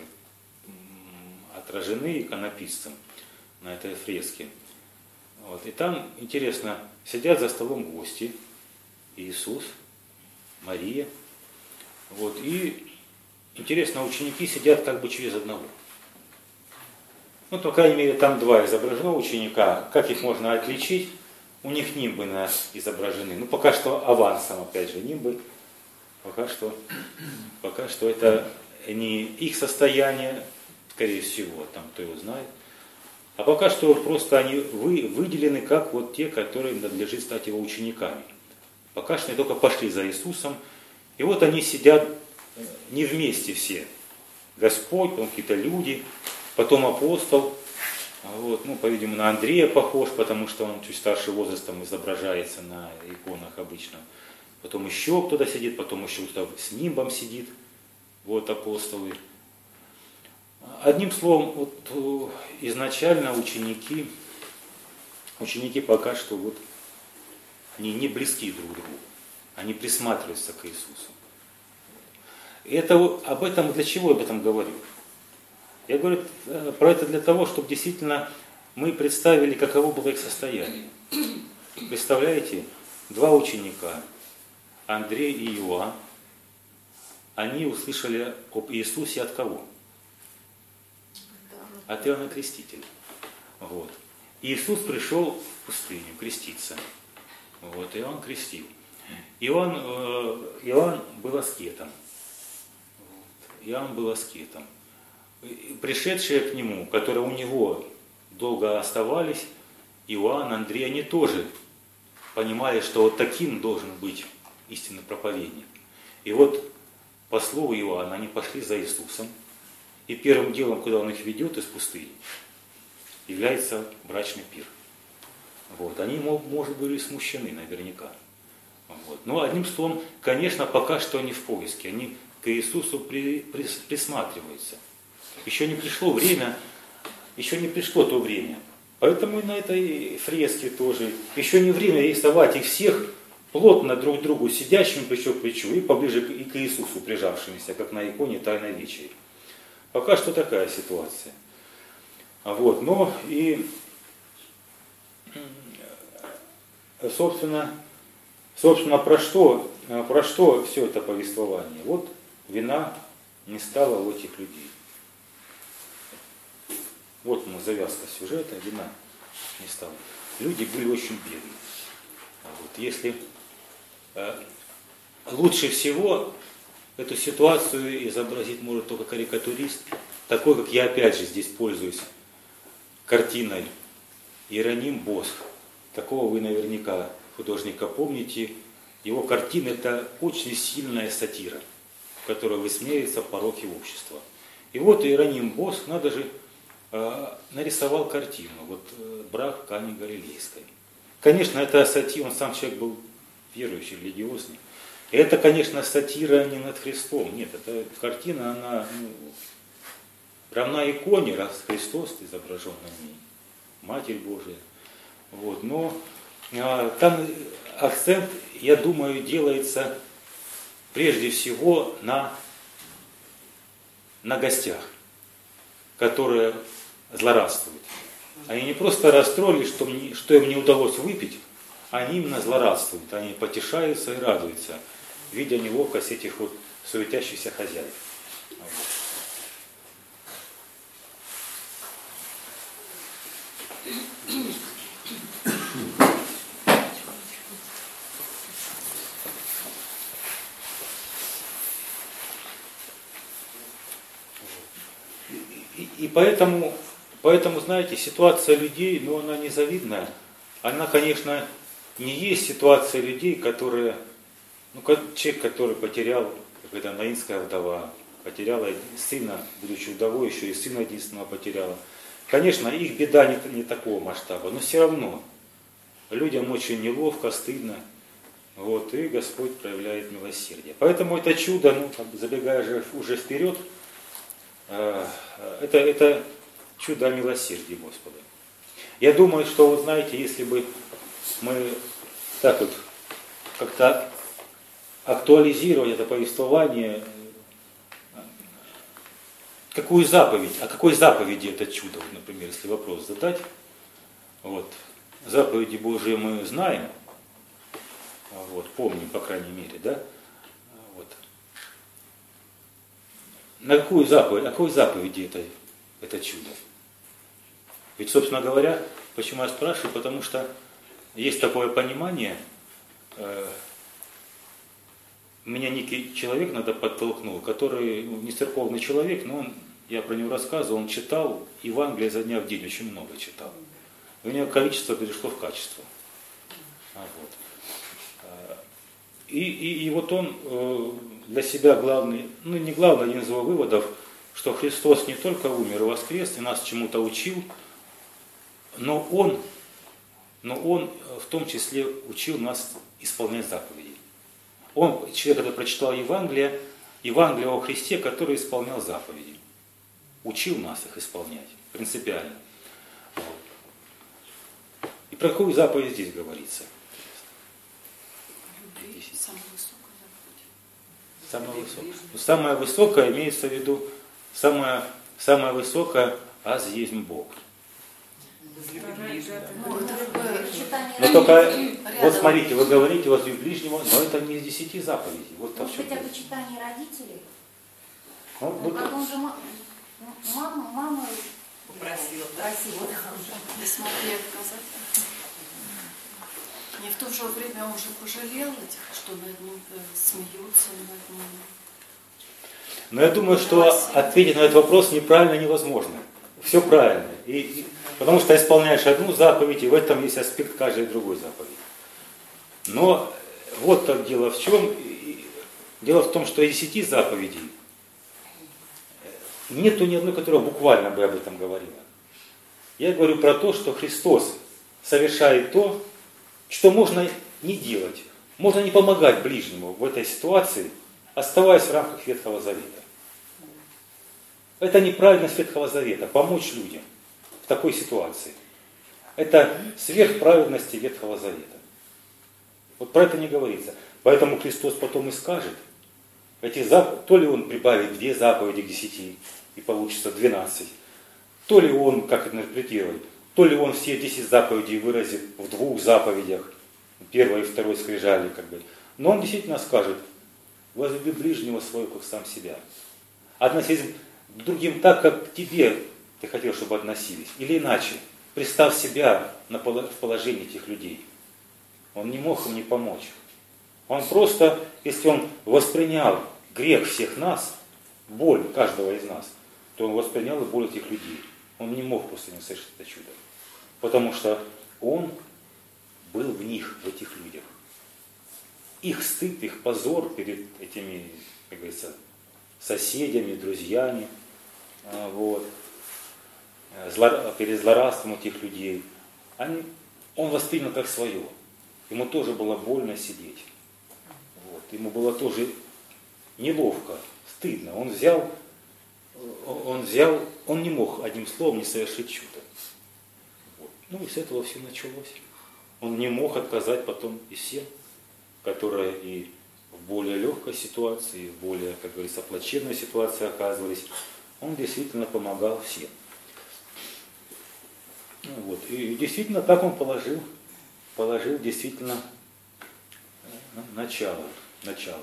Отражены иконописцем на этой фреске. Вот. И там, интересно, сидят за столом гости, Иисус, Мария. Вот. И, интересно, ученики сидят как бы через одного. Ну, по крайней мере, там два изображенных ученика. Как их можно отличить? У них нимбы нас изображены. Ну, пока что авансом, опять же, нимбы. Пока что, пока что это не их состояние, скорее всего, там кто его знает. А пока что просто они вы, выделены как вот те, которые надлежит стать его учениками. Пока что они только пошли за Иисусом. И вот они сидят не вместе все. Господь, потом какие-то люди, потом апостол. Вот, ну, по-видимому, на Андрея похож, потому что он чуть старше возрастом изображается на иконах обычно. Потом еще кто-то сидит, потом еще кто-то с нимбом сидит. Вот апостолы. Одним словом, вот, изначально ученики, ученики пока что вот не, не близки друг к другу. Они присматриваются к Иисусу. Это, об этом, для чего я об этом говорю? Я говорю про это для того, чтобы действительно мы представили, каково было их состояние. Представляете, два ученика, Андрей и Иоанн, они услышали об Иисусе от кого? От Иоанна Крестителя. Вот. Иисус пришел в пустыню креститься. Вот, и он крестил. Иоанн, э, Иоанн был аскетом. Вот. Иоанн был аскетом. Пришедшие к нему, которые у него долго оставались, Иоанн, Андрей, они тоже понимали, что вот таким должен быть истинный проповедник. И вот по слову Иоанна они пошли за Иисусом. И первым делом, куда он их ведет из пустыни, является брачный пир. Вот. Они, может, были смущены наверняка. Вот. Но одним словом, конечно, пока что они в поиске. Они к Иисусу при, при, присматриваются. Еще не пришло время, еще не пришло то время. Поэтому и на этой фреске тоже. Еще не время рисовать их всех плотно друг к другу сидящими плечо к плечу и поближе и к Иисусу прижавшимися, как на иконе Тайной Вечери. Пока что такая ситуация. Вот, но и, собственно, собственно про, что, про что все это повествование? Вот вина не стала у этих людей. Вот ну, завязка сюжета, вина не стала. Люди были очень бедные. Вот, если э, лучше всего эту ситуацию изобразить может только карикатурист, такой, как я опять же здесь пользуюсь картиной Иероним Босх. Такого вы наверняка художника помните. Его картина – это очень сильная сатира, в которой высмеивается пороки общества. И вот Иероним Босх, надо же, э, нарисовал картину, вот э, брак в Кане Галилейской. Конечно, это сатира, он сам человек был верующий, религиозный. И это, конечно, сатира не над Христом. Нет, эта картина, она ну, равна иконе, раз Христос изображен на ней, Матерь Божия. Вот. Но а, там акцент, я думаю, делается прежде всего на, на гостях, которые злорадствуют. Они не просто расстроились, что, мне, что им не удалось выпить, они именно злорадствуют, они потешаются и радуются, видя неловкость этих вот суетящихся хозяев. И, и поэтому, поэтому, знаете, ситуация людей, ну, она незавидная. Она, конечно, не есть ситуация людей, которые, ну, как человек, который потерял, как это наинская вдова, потеряла сына, будучи вдовой, еще и сына единственного потеряла. Конечно, их беда не, не такого масштаба, но все равно людям очень неловко, стыдно. Вот, и Господь проявляет милосердие. Поэтому это чудо, ну, забегая же уже вперед, э, это, это чудо о милосердии Господа. Я думаю, что, вот знаете, если бы мы так вот как-то актуализировали это повествование, какую заповедь, о какой заповеди это чудо, вот, например, если вопрос задать, вот, заповеди Божьи мы знаем, вот, помним, по крайней мере, да, вот. На какую заповедь, о какой заповеди это, это чудо? Ведь, собственно говоря, почему я спрашиваю, потому что есть такое понимание, э, меня некий человек надо подтолкнул, который ну, не церковный человек, но он я про него рассказывал, он читал Евангелие за дня в день, очень много читал. И у него количество перешло в качество. А, вот. И, и, и вот он э, для себя главный, ну не главный, один из его выводов, что Христос не только умер и воскрес, и нас чему-то учил, но Он, но Он в том числе учил нас исполнять заповеди. Он, человек, который прочитал Евангелие, Евангелие о Христе, который исполнял заповеди. Учил нас их исполнять, принципиально. И про какую заповедь здесь говорится? Самая высокая заповедь. Самая высокая. Ну, самая высокая имеется в виду, самая, самая высокая аз есть Бог. Но только, вот смотрите, вы говорите, возлюби ближнего, но это не из десяти заповедей. Вот Может быть, о почитании родителей? Ну, Ну, вот, потом же ма- мама, мама Просила. просила. Не смогли отказать. И в то же время он же пожалел этих, что над ним э, смеются, над ним. но я думаю, что ответить на этот вопрос неправильно невозможно. Все правильно. И, и, потому что исполняешь одну заповедь, и в этом есть аспект каждой другой заповеди. Но вот так дело в чем. Дело в том, что из десяти заповедей нету ни одной, которая буквально бы об этом говорила. Я говорю про то, что Христос совершает то, что можно не делать. Можно не помогать ближнему в этой ситуации, оставаясь в рамках Ветхого Завета. Это неправильность Ветхого Завета, помочь людям в такой ситуации. Это сверхправедности Ветхого Завета. Вот про это не говорится. Поэтому Христос потом и скажет, эти зап... то ли Он прибавит две заповеди к десяти, и получится двенадцать, то ли Он, как это интерпретировать, то ли Он все десять заповедей выразит в двух заповедях, первой и второй скрижали, как бы. Но Он действительно скажет, возлюби ближнего своего, как сам себя. Относись к другим так, как к тебе ты хотел, чтобы относились. Или иначе, представь себя на пол... в положении этих людей. Он не мог им не помочь. Он просто, если он воспринял грех всех нас, боль каждого из нас, то он воспринял и боль этих людей. Он не мог просто не совершить это чудо. Потому что он был в них, в этих людях. Их стыд, их позор перед этими, как говорится, соседями, друзьями, вот, зло, перед злорадством этих людей, они, он воспринял как свое. Ему тоже было больно сидеть. Вот. Ему было тоже неловко, стыдно. Он взял, он взял, он не мог одним словом не совершить чудо. Вот. Ну и с этого все началось. Он не мог отказать потом и всем, которые и в более легкой ситуации, и в более, как говорится, плачевной ситуации оказывались. Он действительно помогал всем. Вот. И действительно так он положил, положил действительно начало. начало.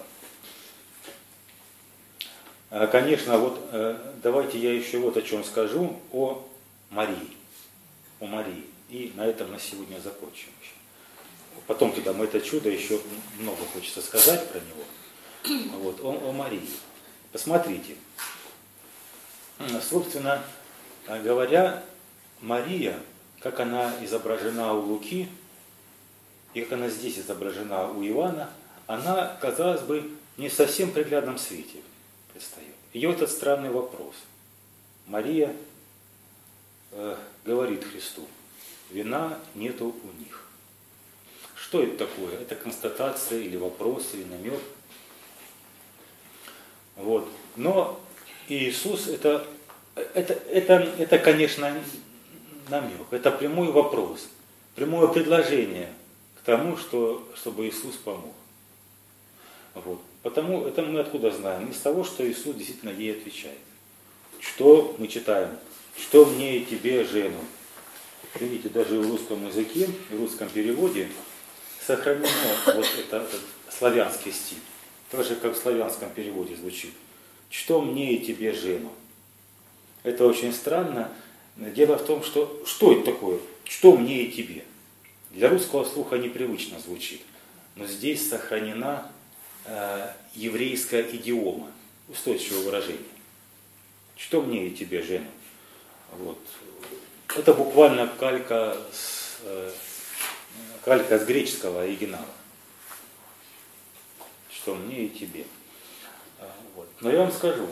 Конечно, вот давайте я еще вот о чем скажу, о Марии. О Марии. И на этом на сегодня закончим. Потом, когда мы это чудо, еще много хочется сказать про него. Вот, о, о Марии. Посмотрите. Собственно говоря, Мария, как она изображена у Луки, и как она здесь изображена у Иоанна, она, казалось бы, не в совсем приглядном свете предстает. Ее этот странный вопрос. Мария э, говорит Христу, вина нету у них. Что это такое? Это констатация или вопрос, или намек. Вот. Но Иисус это, это, это, это, конечно, намек. Это прямой вопрос, прямое предложение к тому, что, чтобы Иисус помог. Вот. Потому это мы откуда знаем? Из того, что Иисус действительно ей отвечает. Что мы читаем? Что мне и тебе, жену? Видите, даже в русском языке, в русском переводе сохранено вот это, этот славянский стиль. Тоже как в славянском переводе звучит. Что мне и тебе, жену? Это очень странно. Дело в том, что что это такое? Что мне и тебе? Для русского слуха непривычно звучит. Но здесь сохранена э, еврейская идиома, устойчивое выражение. Что мне и тебе, жена? Вот. Это буквально калька с, э, калька с греческого оригинала. Что мне и тебе. Вот. Но я вам скажу,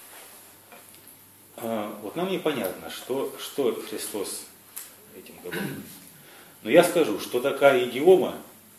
вот нам непонятно, что, что Христос этим говорит. Но я скажу, что такая идиома,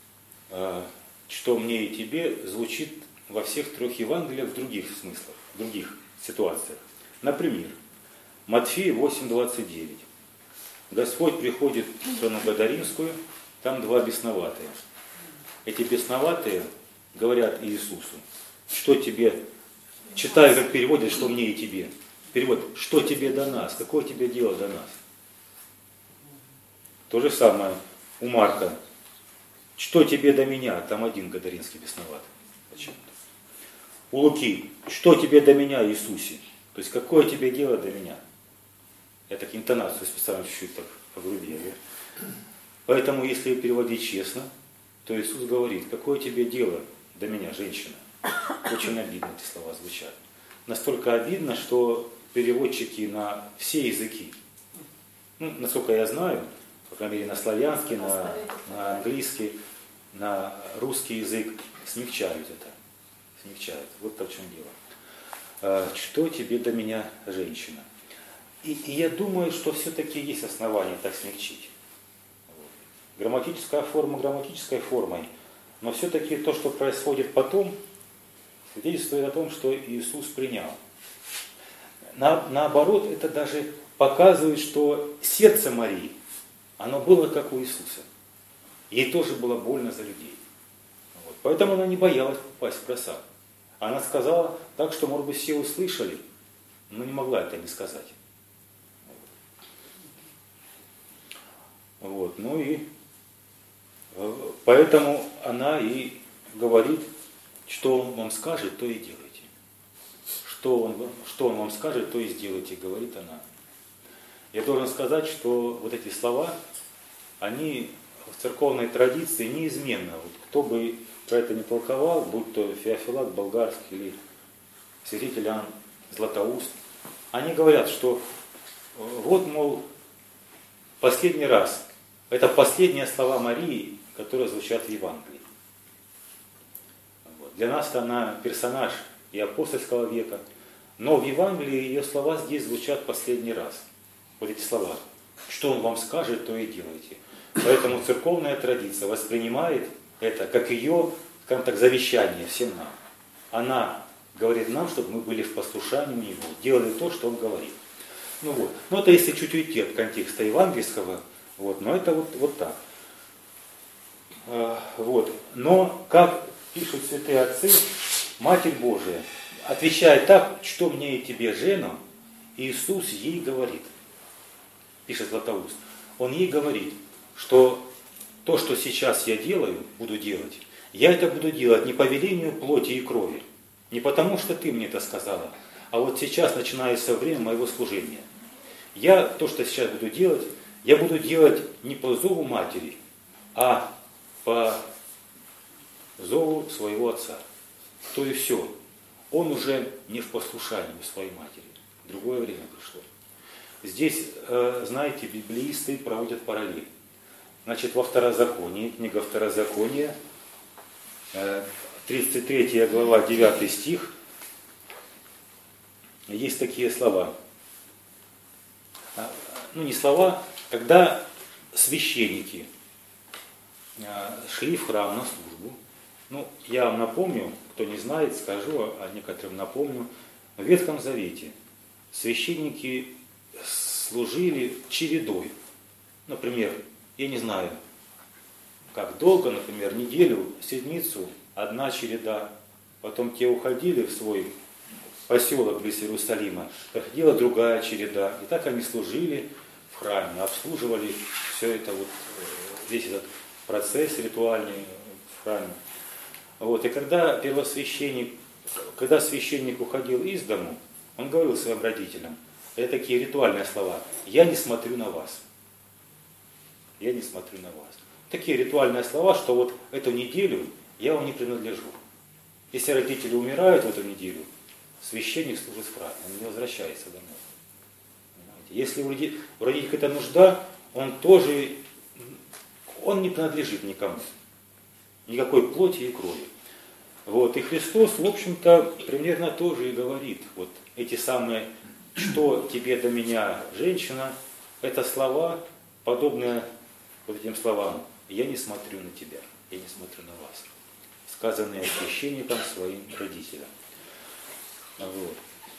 что мне и тебе, звучит во всех трех Евангелиях в других смыслах, в других ситуациях. Например, Матфея восемь двадцать девять. Господь приходит в страну Гадаринскую, там два бесноватые. Эти бесноватые говорят Иисусу, что тебе, читаю, как переводят, что мне и тебе. Перевод, что тебе до нас, какое тебе дело до нас. То же самое у Марка. Что тебе до меня, там один гадаринский бесноватый. Почему-то. У Луки, что тебе до меня, Иисусе? То есть, какое тебе дело до меня? Я так интонацию специально чуть-чуть так погрубее. Поэтому, если переводить честно, то Иисус говорит, какое тебе дело до меня, женщина? Очень обидно эти слова звучат. Настолько обидно, что переводчики на все языки, ну, насколько я знаю, по крайней мере на славянский, на, на английский, на русский язык, смягчают это. Смягчают. Вот в чем дело. Что тебе до меня, женщина? И, и я думаю, что все-таки есть основания так смягчить. Грамматическая форма грамматической формой, но все-таки то, что происходит потом, свидетельствует о том, что Иисус принял. На, наоборот, это даже показывает, что сердце Марии, оно было как у Иисуса. Ей тоже было больно за людей. Вот. Поэтому она не боялась попасть в просак. Она сказала так, что, может быть, все услышали, но не могла это не сказать. Вот. Ну и поэтому она и говорит, что он вам скажет, то и делайте. Что он, что он вам скажет, то и сделайте, говорит она. Я должен сказать, что вот эти слова, они в церковной традиции неизменно. Вот кто бы про это не толковал, будь то Феофилак Болгарский или святитель Иоанн Златоуст, они говорят, что вот, мол, последний раз, это последние слова Марии, которые звучат в Евангелии. Вот. Для нас она персонаж и апостольского века, но в Евангелии ее слова здесь звучат последний раз. Вот эти слова. Что он вам скажет, то и делайте. Поэтому церковная традиция воспринимает это как ее, скажем так, завещание всем нам. Она говорит нам, чтобы мы были в послушании у него, делали то, что он говорит. Ну вот. Но это если чуть уйти от контекста евангельского, вот, но это вот, вот так. А, вот. Но, как пишут святые отцы, Матерь Божия отвечает так, что мне и тебе, жена, Иисус ей говорит. Пишет Златоуст. Он ей говорит, что то, что сейчас я делаю, буду делать, я это буду делать не по велению плоти и крови, не потому, что ты мне это сказала, а вот сейчас начинается время моего служения. Я то, что сейчас буду делать, я буду делать не по зову матери, а по зову своего отца. То и все. Он уже не в послушании у своей матери. Другое время пришло. Здесь, знаете, библеисты проводят параллель. Значит, во Второзаконии, книга Второзакония, тридцать третья глава, девятый стих, есть такие слова. Ну, не слова, когда священники шли в храм на службу. Ну, я вам напомню, кто не знает, скажу, а некоторым напомню. В Ветхом Завете священники служили чередой. Например, я не знаю, как долго, например, неделю, седмицу, одна череда. Потом те уходили в свой поселок близ Иерусалима, приходила другая череда. И так они служили в храме, обслуживали все это, вот, весь этот процесс ритуальный в храме. Вот. И когда первосвященник, когда священник уходил из дому, он говорил своим родителям, это такие ритуальные слова, я не смотрю на вас. Я не смотрю на вас. Такие ритуальные слова, что вот эту неделю я вам не принадлежу. Если родители умирают в эту неделю, священник служит в храме, он не возвращается домой. Понимаете? Если у родителей, у родителей какая-то нужда, он тоже, он не принадлежит никому. Никакой плоти и крови. Вот. И Христос, в общем-то, примерно тоже и говорит. Вот эти самые, что тебе до меня, женщина, это слова, подобные вот этим словам. Я не смотрю на тебя, я не смотрю на вас. Сказанные священникам своим родителям. Вот.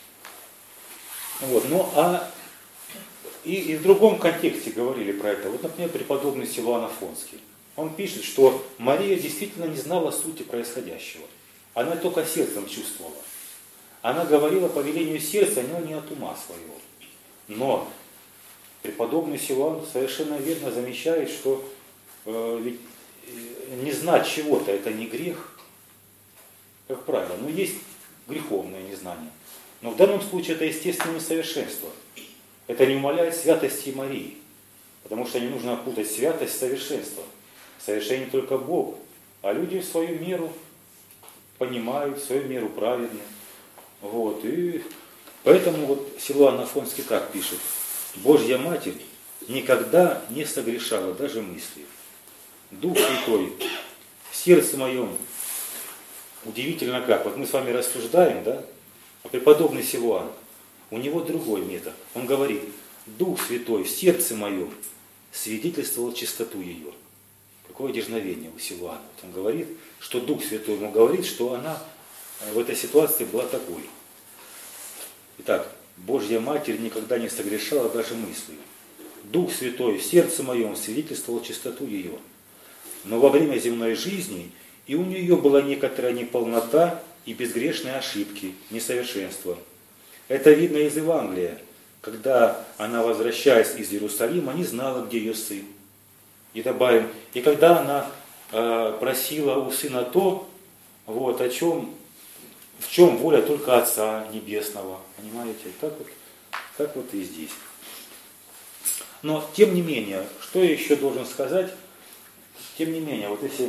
Вот. Ну, а и, и в другом контексте говорили про это. Вот, например, преподобный Силуан Афонский. Он пишет, что Мария действительно не знала сути происходящего. Она только сердцем чувствовала. Она говорила по велению сердца, но не от ума своего. Но преподобный Силуан совершенно верно замечает, что э, ведь не знать чего-то это не грех, как правило. Но есть греховное незнание. Но в данном случае это естественное несовершенство. Это не умаляет святости Марии. Потому что не нужно путать святость с совершенством. Совершенен только Бог. А люди в свою меру понимают, в свою меру праведны. Вот. И поэтому вот Силуан Афонский так пишет. Божья Матерь никогда не согрешала даже мыслью. Дух Святой в сердце моем. Удивительно как. Вот мы с вами рассуждаем, да? А преподобный Силуан, у него другой метод. Он говорит, Дух Святой в сердце моем свидетельствовал чистоту ее. Какое дерзновение у Силуана. Вот он говорит, что Дух Святой ему говорит, что она в этой ситуации была такой. Итак, Божья Матерь никогда не согрешала даже мыслью. Дух Святой в сердце моем свидетельствовал чистоту ее. Но во время земной жизни и у нее была некоторая неполнота и безгрешные ошибки, несовершенства. Это видно из Евангелия, когда она, возвращаясь из Иерусалима, не знала, где ее сын. И добавим, и когда она э, просила у сына то, вот, о чем, в чем воля только Отца Небесного. Понимаете? Так вот, так вот и здесь. Но, тем не менее, что я еще должен сказать? Тем не менее, вот если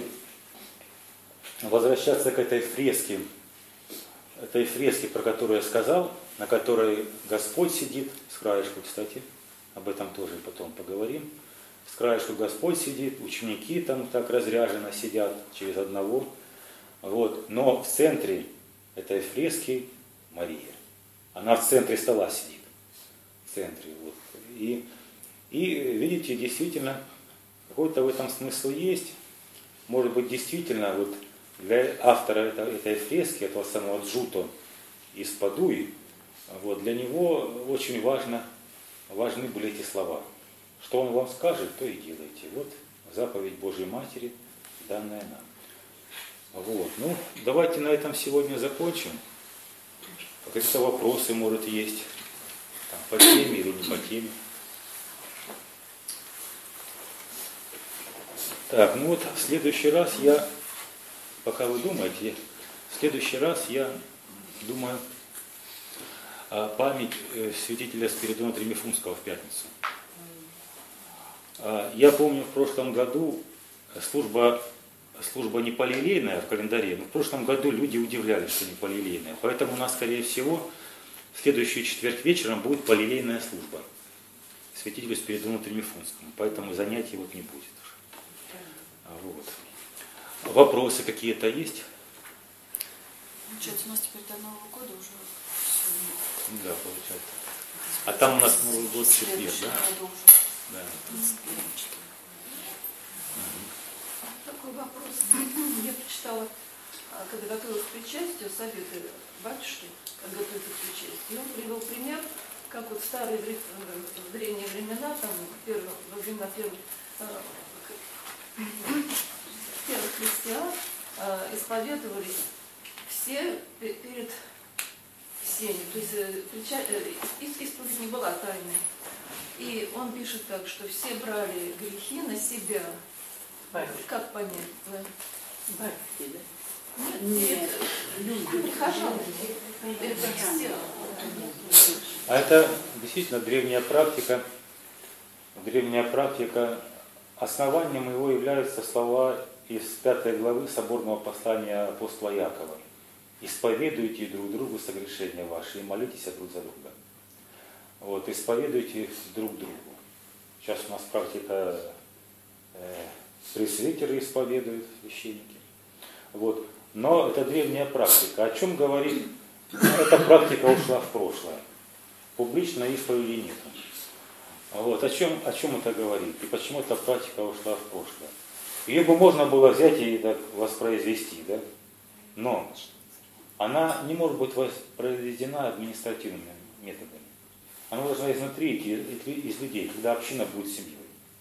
возвращаться к этой фреске, этой фреске, про которую я сказал, на которой Господь сидит, с краешку, кстати, об этом тоже потом поговорим. С краешку Господь сидит, ученики там так разряженно сидят через одного. Вот. Но в центре этой фрески Мария. Она в центре стола сидит. В центре. Вот. И, и видите, действительно, какой-то в этом смысл есть. Может быть, действительно, вот для автора этой, этой фрески, этого самого Джуто из Падуи, вот, для него очень важно, важны были эти слова. Что он вам скажет, то и делайте. Вот заповедь Божьей Матери, данная нам. Вот. Ну, давайте на этом сегодня закончим. Какие-то вопросы, может, есть. Там, по теме или не по теме. Так, ну вот в следующий раз я, пока вы думаете, в следующий раз я думаю о память святителя Спиридона Тремифунского в пятницу. Я помню, в прошлом году служба, служба не полилейная в календаре, но в прошлом году люди удивлялись, что не полилейная. Поэтому у нас, скорее всего, в следующий четверг вечером будет полилейная служба святителю Спиридону Тремифунскому. Поэтому занятий вот не будет. Вот. Вопросы какие-то есть? Получается, у нас теперь до Нового года уже все. Да, получается. А там у нас Новый год в четверг, да? Да. Такой вопрос. Я прочитала, когда готовилась к причастию, советы батюшки, как готовиться к причастию. И он привел пример, как вот в старые в древние времена, там, первых, во времена первых, первых христиан исповедовали все перед всеми. То есть исповедь не была тайной. И он пишет так, что все брали грехи на себя. Батюшка. Как понять? Батюшки, да? Нет, нет. Люди. Прихожан. Это все. А это действительно древняя практика. Древняя практика. Основанием его являются слова из пятой главы соборного послания апостола Якова. исповедуйте друг другу согрешения ваши и молитесь друг за друга. Вот, исповедуйте друг другу. Сейчас у нас практика э, пресвитеры исповедуют, священники. Вот. Но это древняя практика. О чем говорит? Ну, эта практика ушла в прошлое. Публичной исповеди нет. Вот. О чем, о чем это говорит? И почему эта практика ушла в прошлое? Ее бы можно было взять и так воспроизвести, да? Но она не может быть воспроизведена административными методами. Она должна изнутри идти из людей, когда община будет семьей.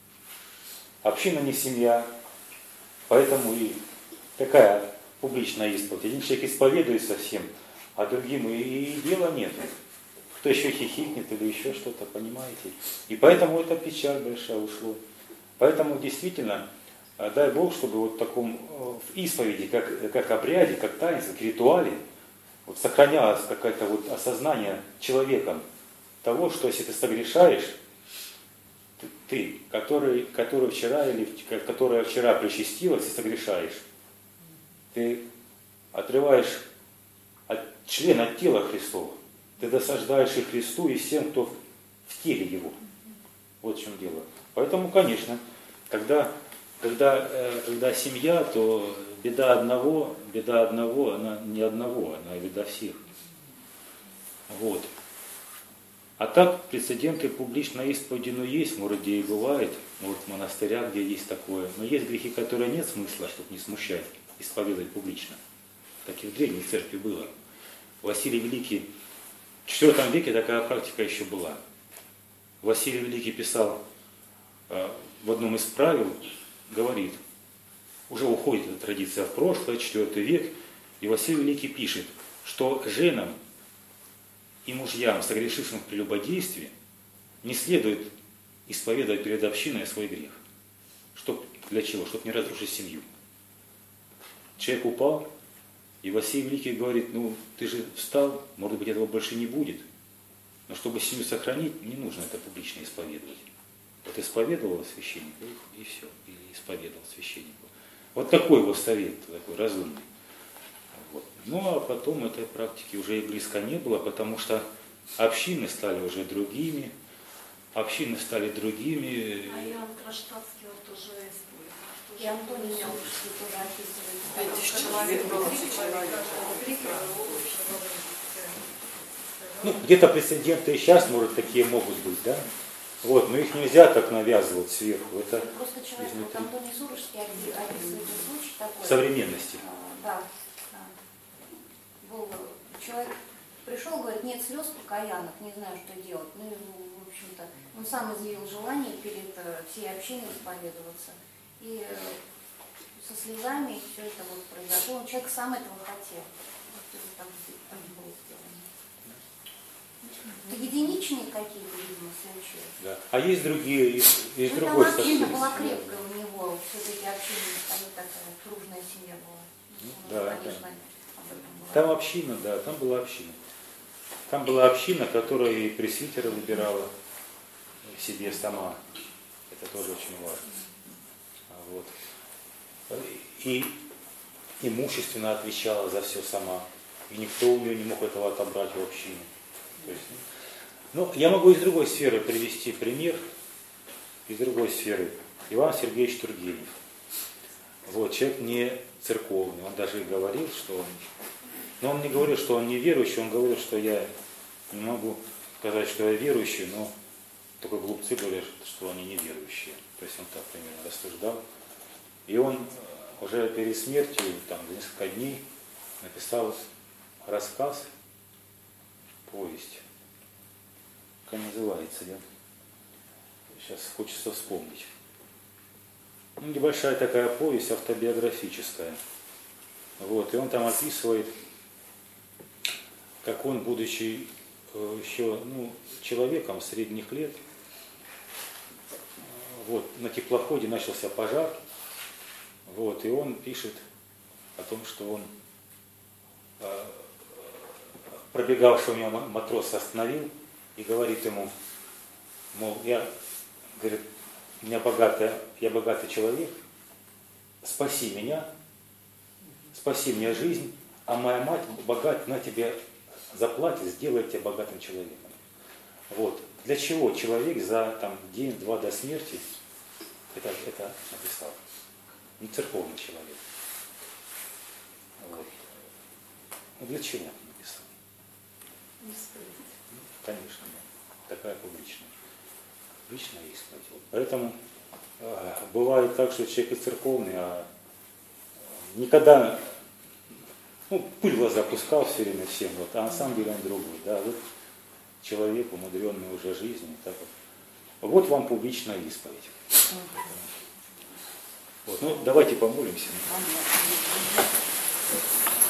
Община не семья, поэтому и такая публичная исповедь. Один человек исповедуется всем, а другим и, и дела нет. Кто еще хихикнет или еще что-то, понимаете? И поэтому эта печаль большая ушла. Поэтому действительно, дай Бог, чтобы вот в таком в исповеди, как, как обряде, как таинстве, как ритуале, вот сохранялось какое-то вот осознание человеком того, что если ты согрешаешь, ты, ты который, который вчера или которая вчера причастилась и согрешаешь, ты отрываешь от члена от тела Христова, ты досаждаешь и Христу, и всем, кто в теле Его. Вот в чем дело. Поэтому, конечно, когда, когда, когда семья, то беда одного, беда одного, она не одного, она беда всех. Вот. А так прецеденты публичной исповеди, ну есть, может, где и бывает, может, в монастырях, где есть такое. Но есть грехи, которые нет смысла, чтобы не смущать, исповедовать публично. Так и в Древней Церкви было. Василий Великий, в четвёртом веке такая практика еще была. Василий Великий писал э, в одном из правил, говорит, уже уходит эта традиция в прошлое, четвёртый век, и Василий Великий пишет, что женам и мужьям, согрешившим в прелюбодействе, не следует исповедовать перед общиной свой грех. Чтоб, для чего? Чтобы не разрушить семью. Человек упал, и Василий Великий говорит, ну ты же встал, может быть этого больше не будет, но чтобы семью сохранить, не нужно это публично исповедовать. Вот исповедовал священник, и, и все, и исповедовал священнику. Вот такой его совет, такой разумный. Вот. Ну а потом этой практики уже и близко не было, потому что общины стали уже другими, общины стали другими. А Иоанн Кронштадтский он тоже исповедовал. И Антоний Сурожский тоже описывает. Пять тысяч человек было. Ну, где-то прецеденты и сейчас, может, такие могут быть, да? Вот, но их нельзя так навязывать сверху. Это Просто человек, вот Антоний Сурожский описывает случай такой. современности. Да, да. Был человек пришел, говорит, нет слез покаянных, не знаю, что делать. Ну, в общем-то, он сам изъявил желание перед всей общиной исповедоваться. И со слезами все это вот произошло. Человек сам этого хотел. Так, так было сделано. Это единичные какие-то, видимо, случаи. Да. А есть другие, есть, есть ну, другой там община совсем. была крепкая у него, все-таки община, там такая дружная семья была. Ну, Ну, да, конечно, да. об этом было. Там община, да, там была община. Там была община, которая и пресвитера выбирала себе сама. Это тоже очень важно. Вот. И имущественно отвечала за все сама. И никто у нее не мог этого отобрать в общине. То есть, ну, я могу из другой сферы привести пример. Из другой сферы. Иван Сергеевич Тургенев. Вот, человек не церковный. Он даже и говорил, что он... Но он не говорил, что он не верующий. Он говорил, что я не могу сказать, что я верующий, но только глупцы говорят, что они не верующие. То есть он так примерно рассуждал. И он уже перед смертью, там, за несколько дней, написал рассказ, повесть. Как называется, да? Сейчас хочется вспомнить. Ну, небольшая такая повесть, автобиографическая. Вот, и он там описывает, как он, будучи э, еще ну, человеком средних лет, вот, на теплоходе начался пожар. Вот, и он пишет о том, что он э, пробегавшего мимо матроса остановил и говорит ему, мол, я, говорит, у меня богатая, я богатый человек, спаси меня, спаси мне жизнь, а моя мать богат, на тебе заплатит, сделает тебя богатым человеком. Вот. Для чего человек за там, день-два до смерти это, это написал? Не церковный человек. Вот. Ну, для чего он написал? Конечно, да. Такая публичная. Публичная исповедь. Вот. Поэтому э, бывает так, что человек и церковный, а никогда ну, пыль в глаза пускал все время всем, вот, а на самом деле он другой. Да, вот человек, умудренный уже жизнью. Так вот. Вот вам публичная исповедь. Вот. Ну, давайте помолимся.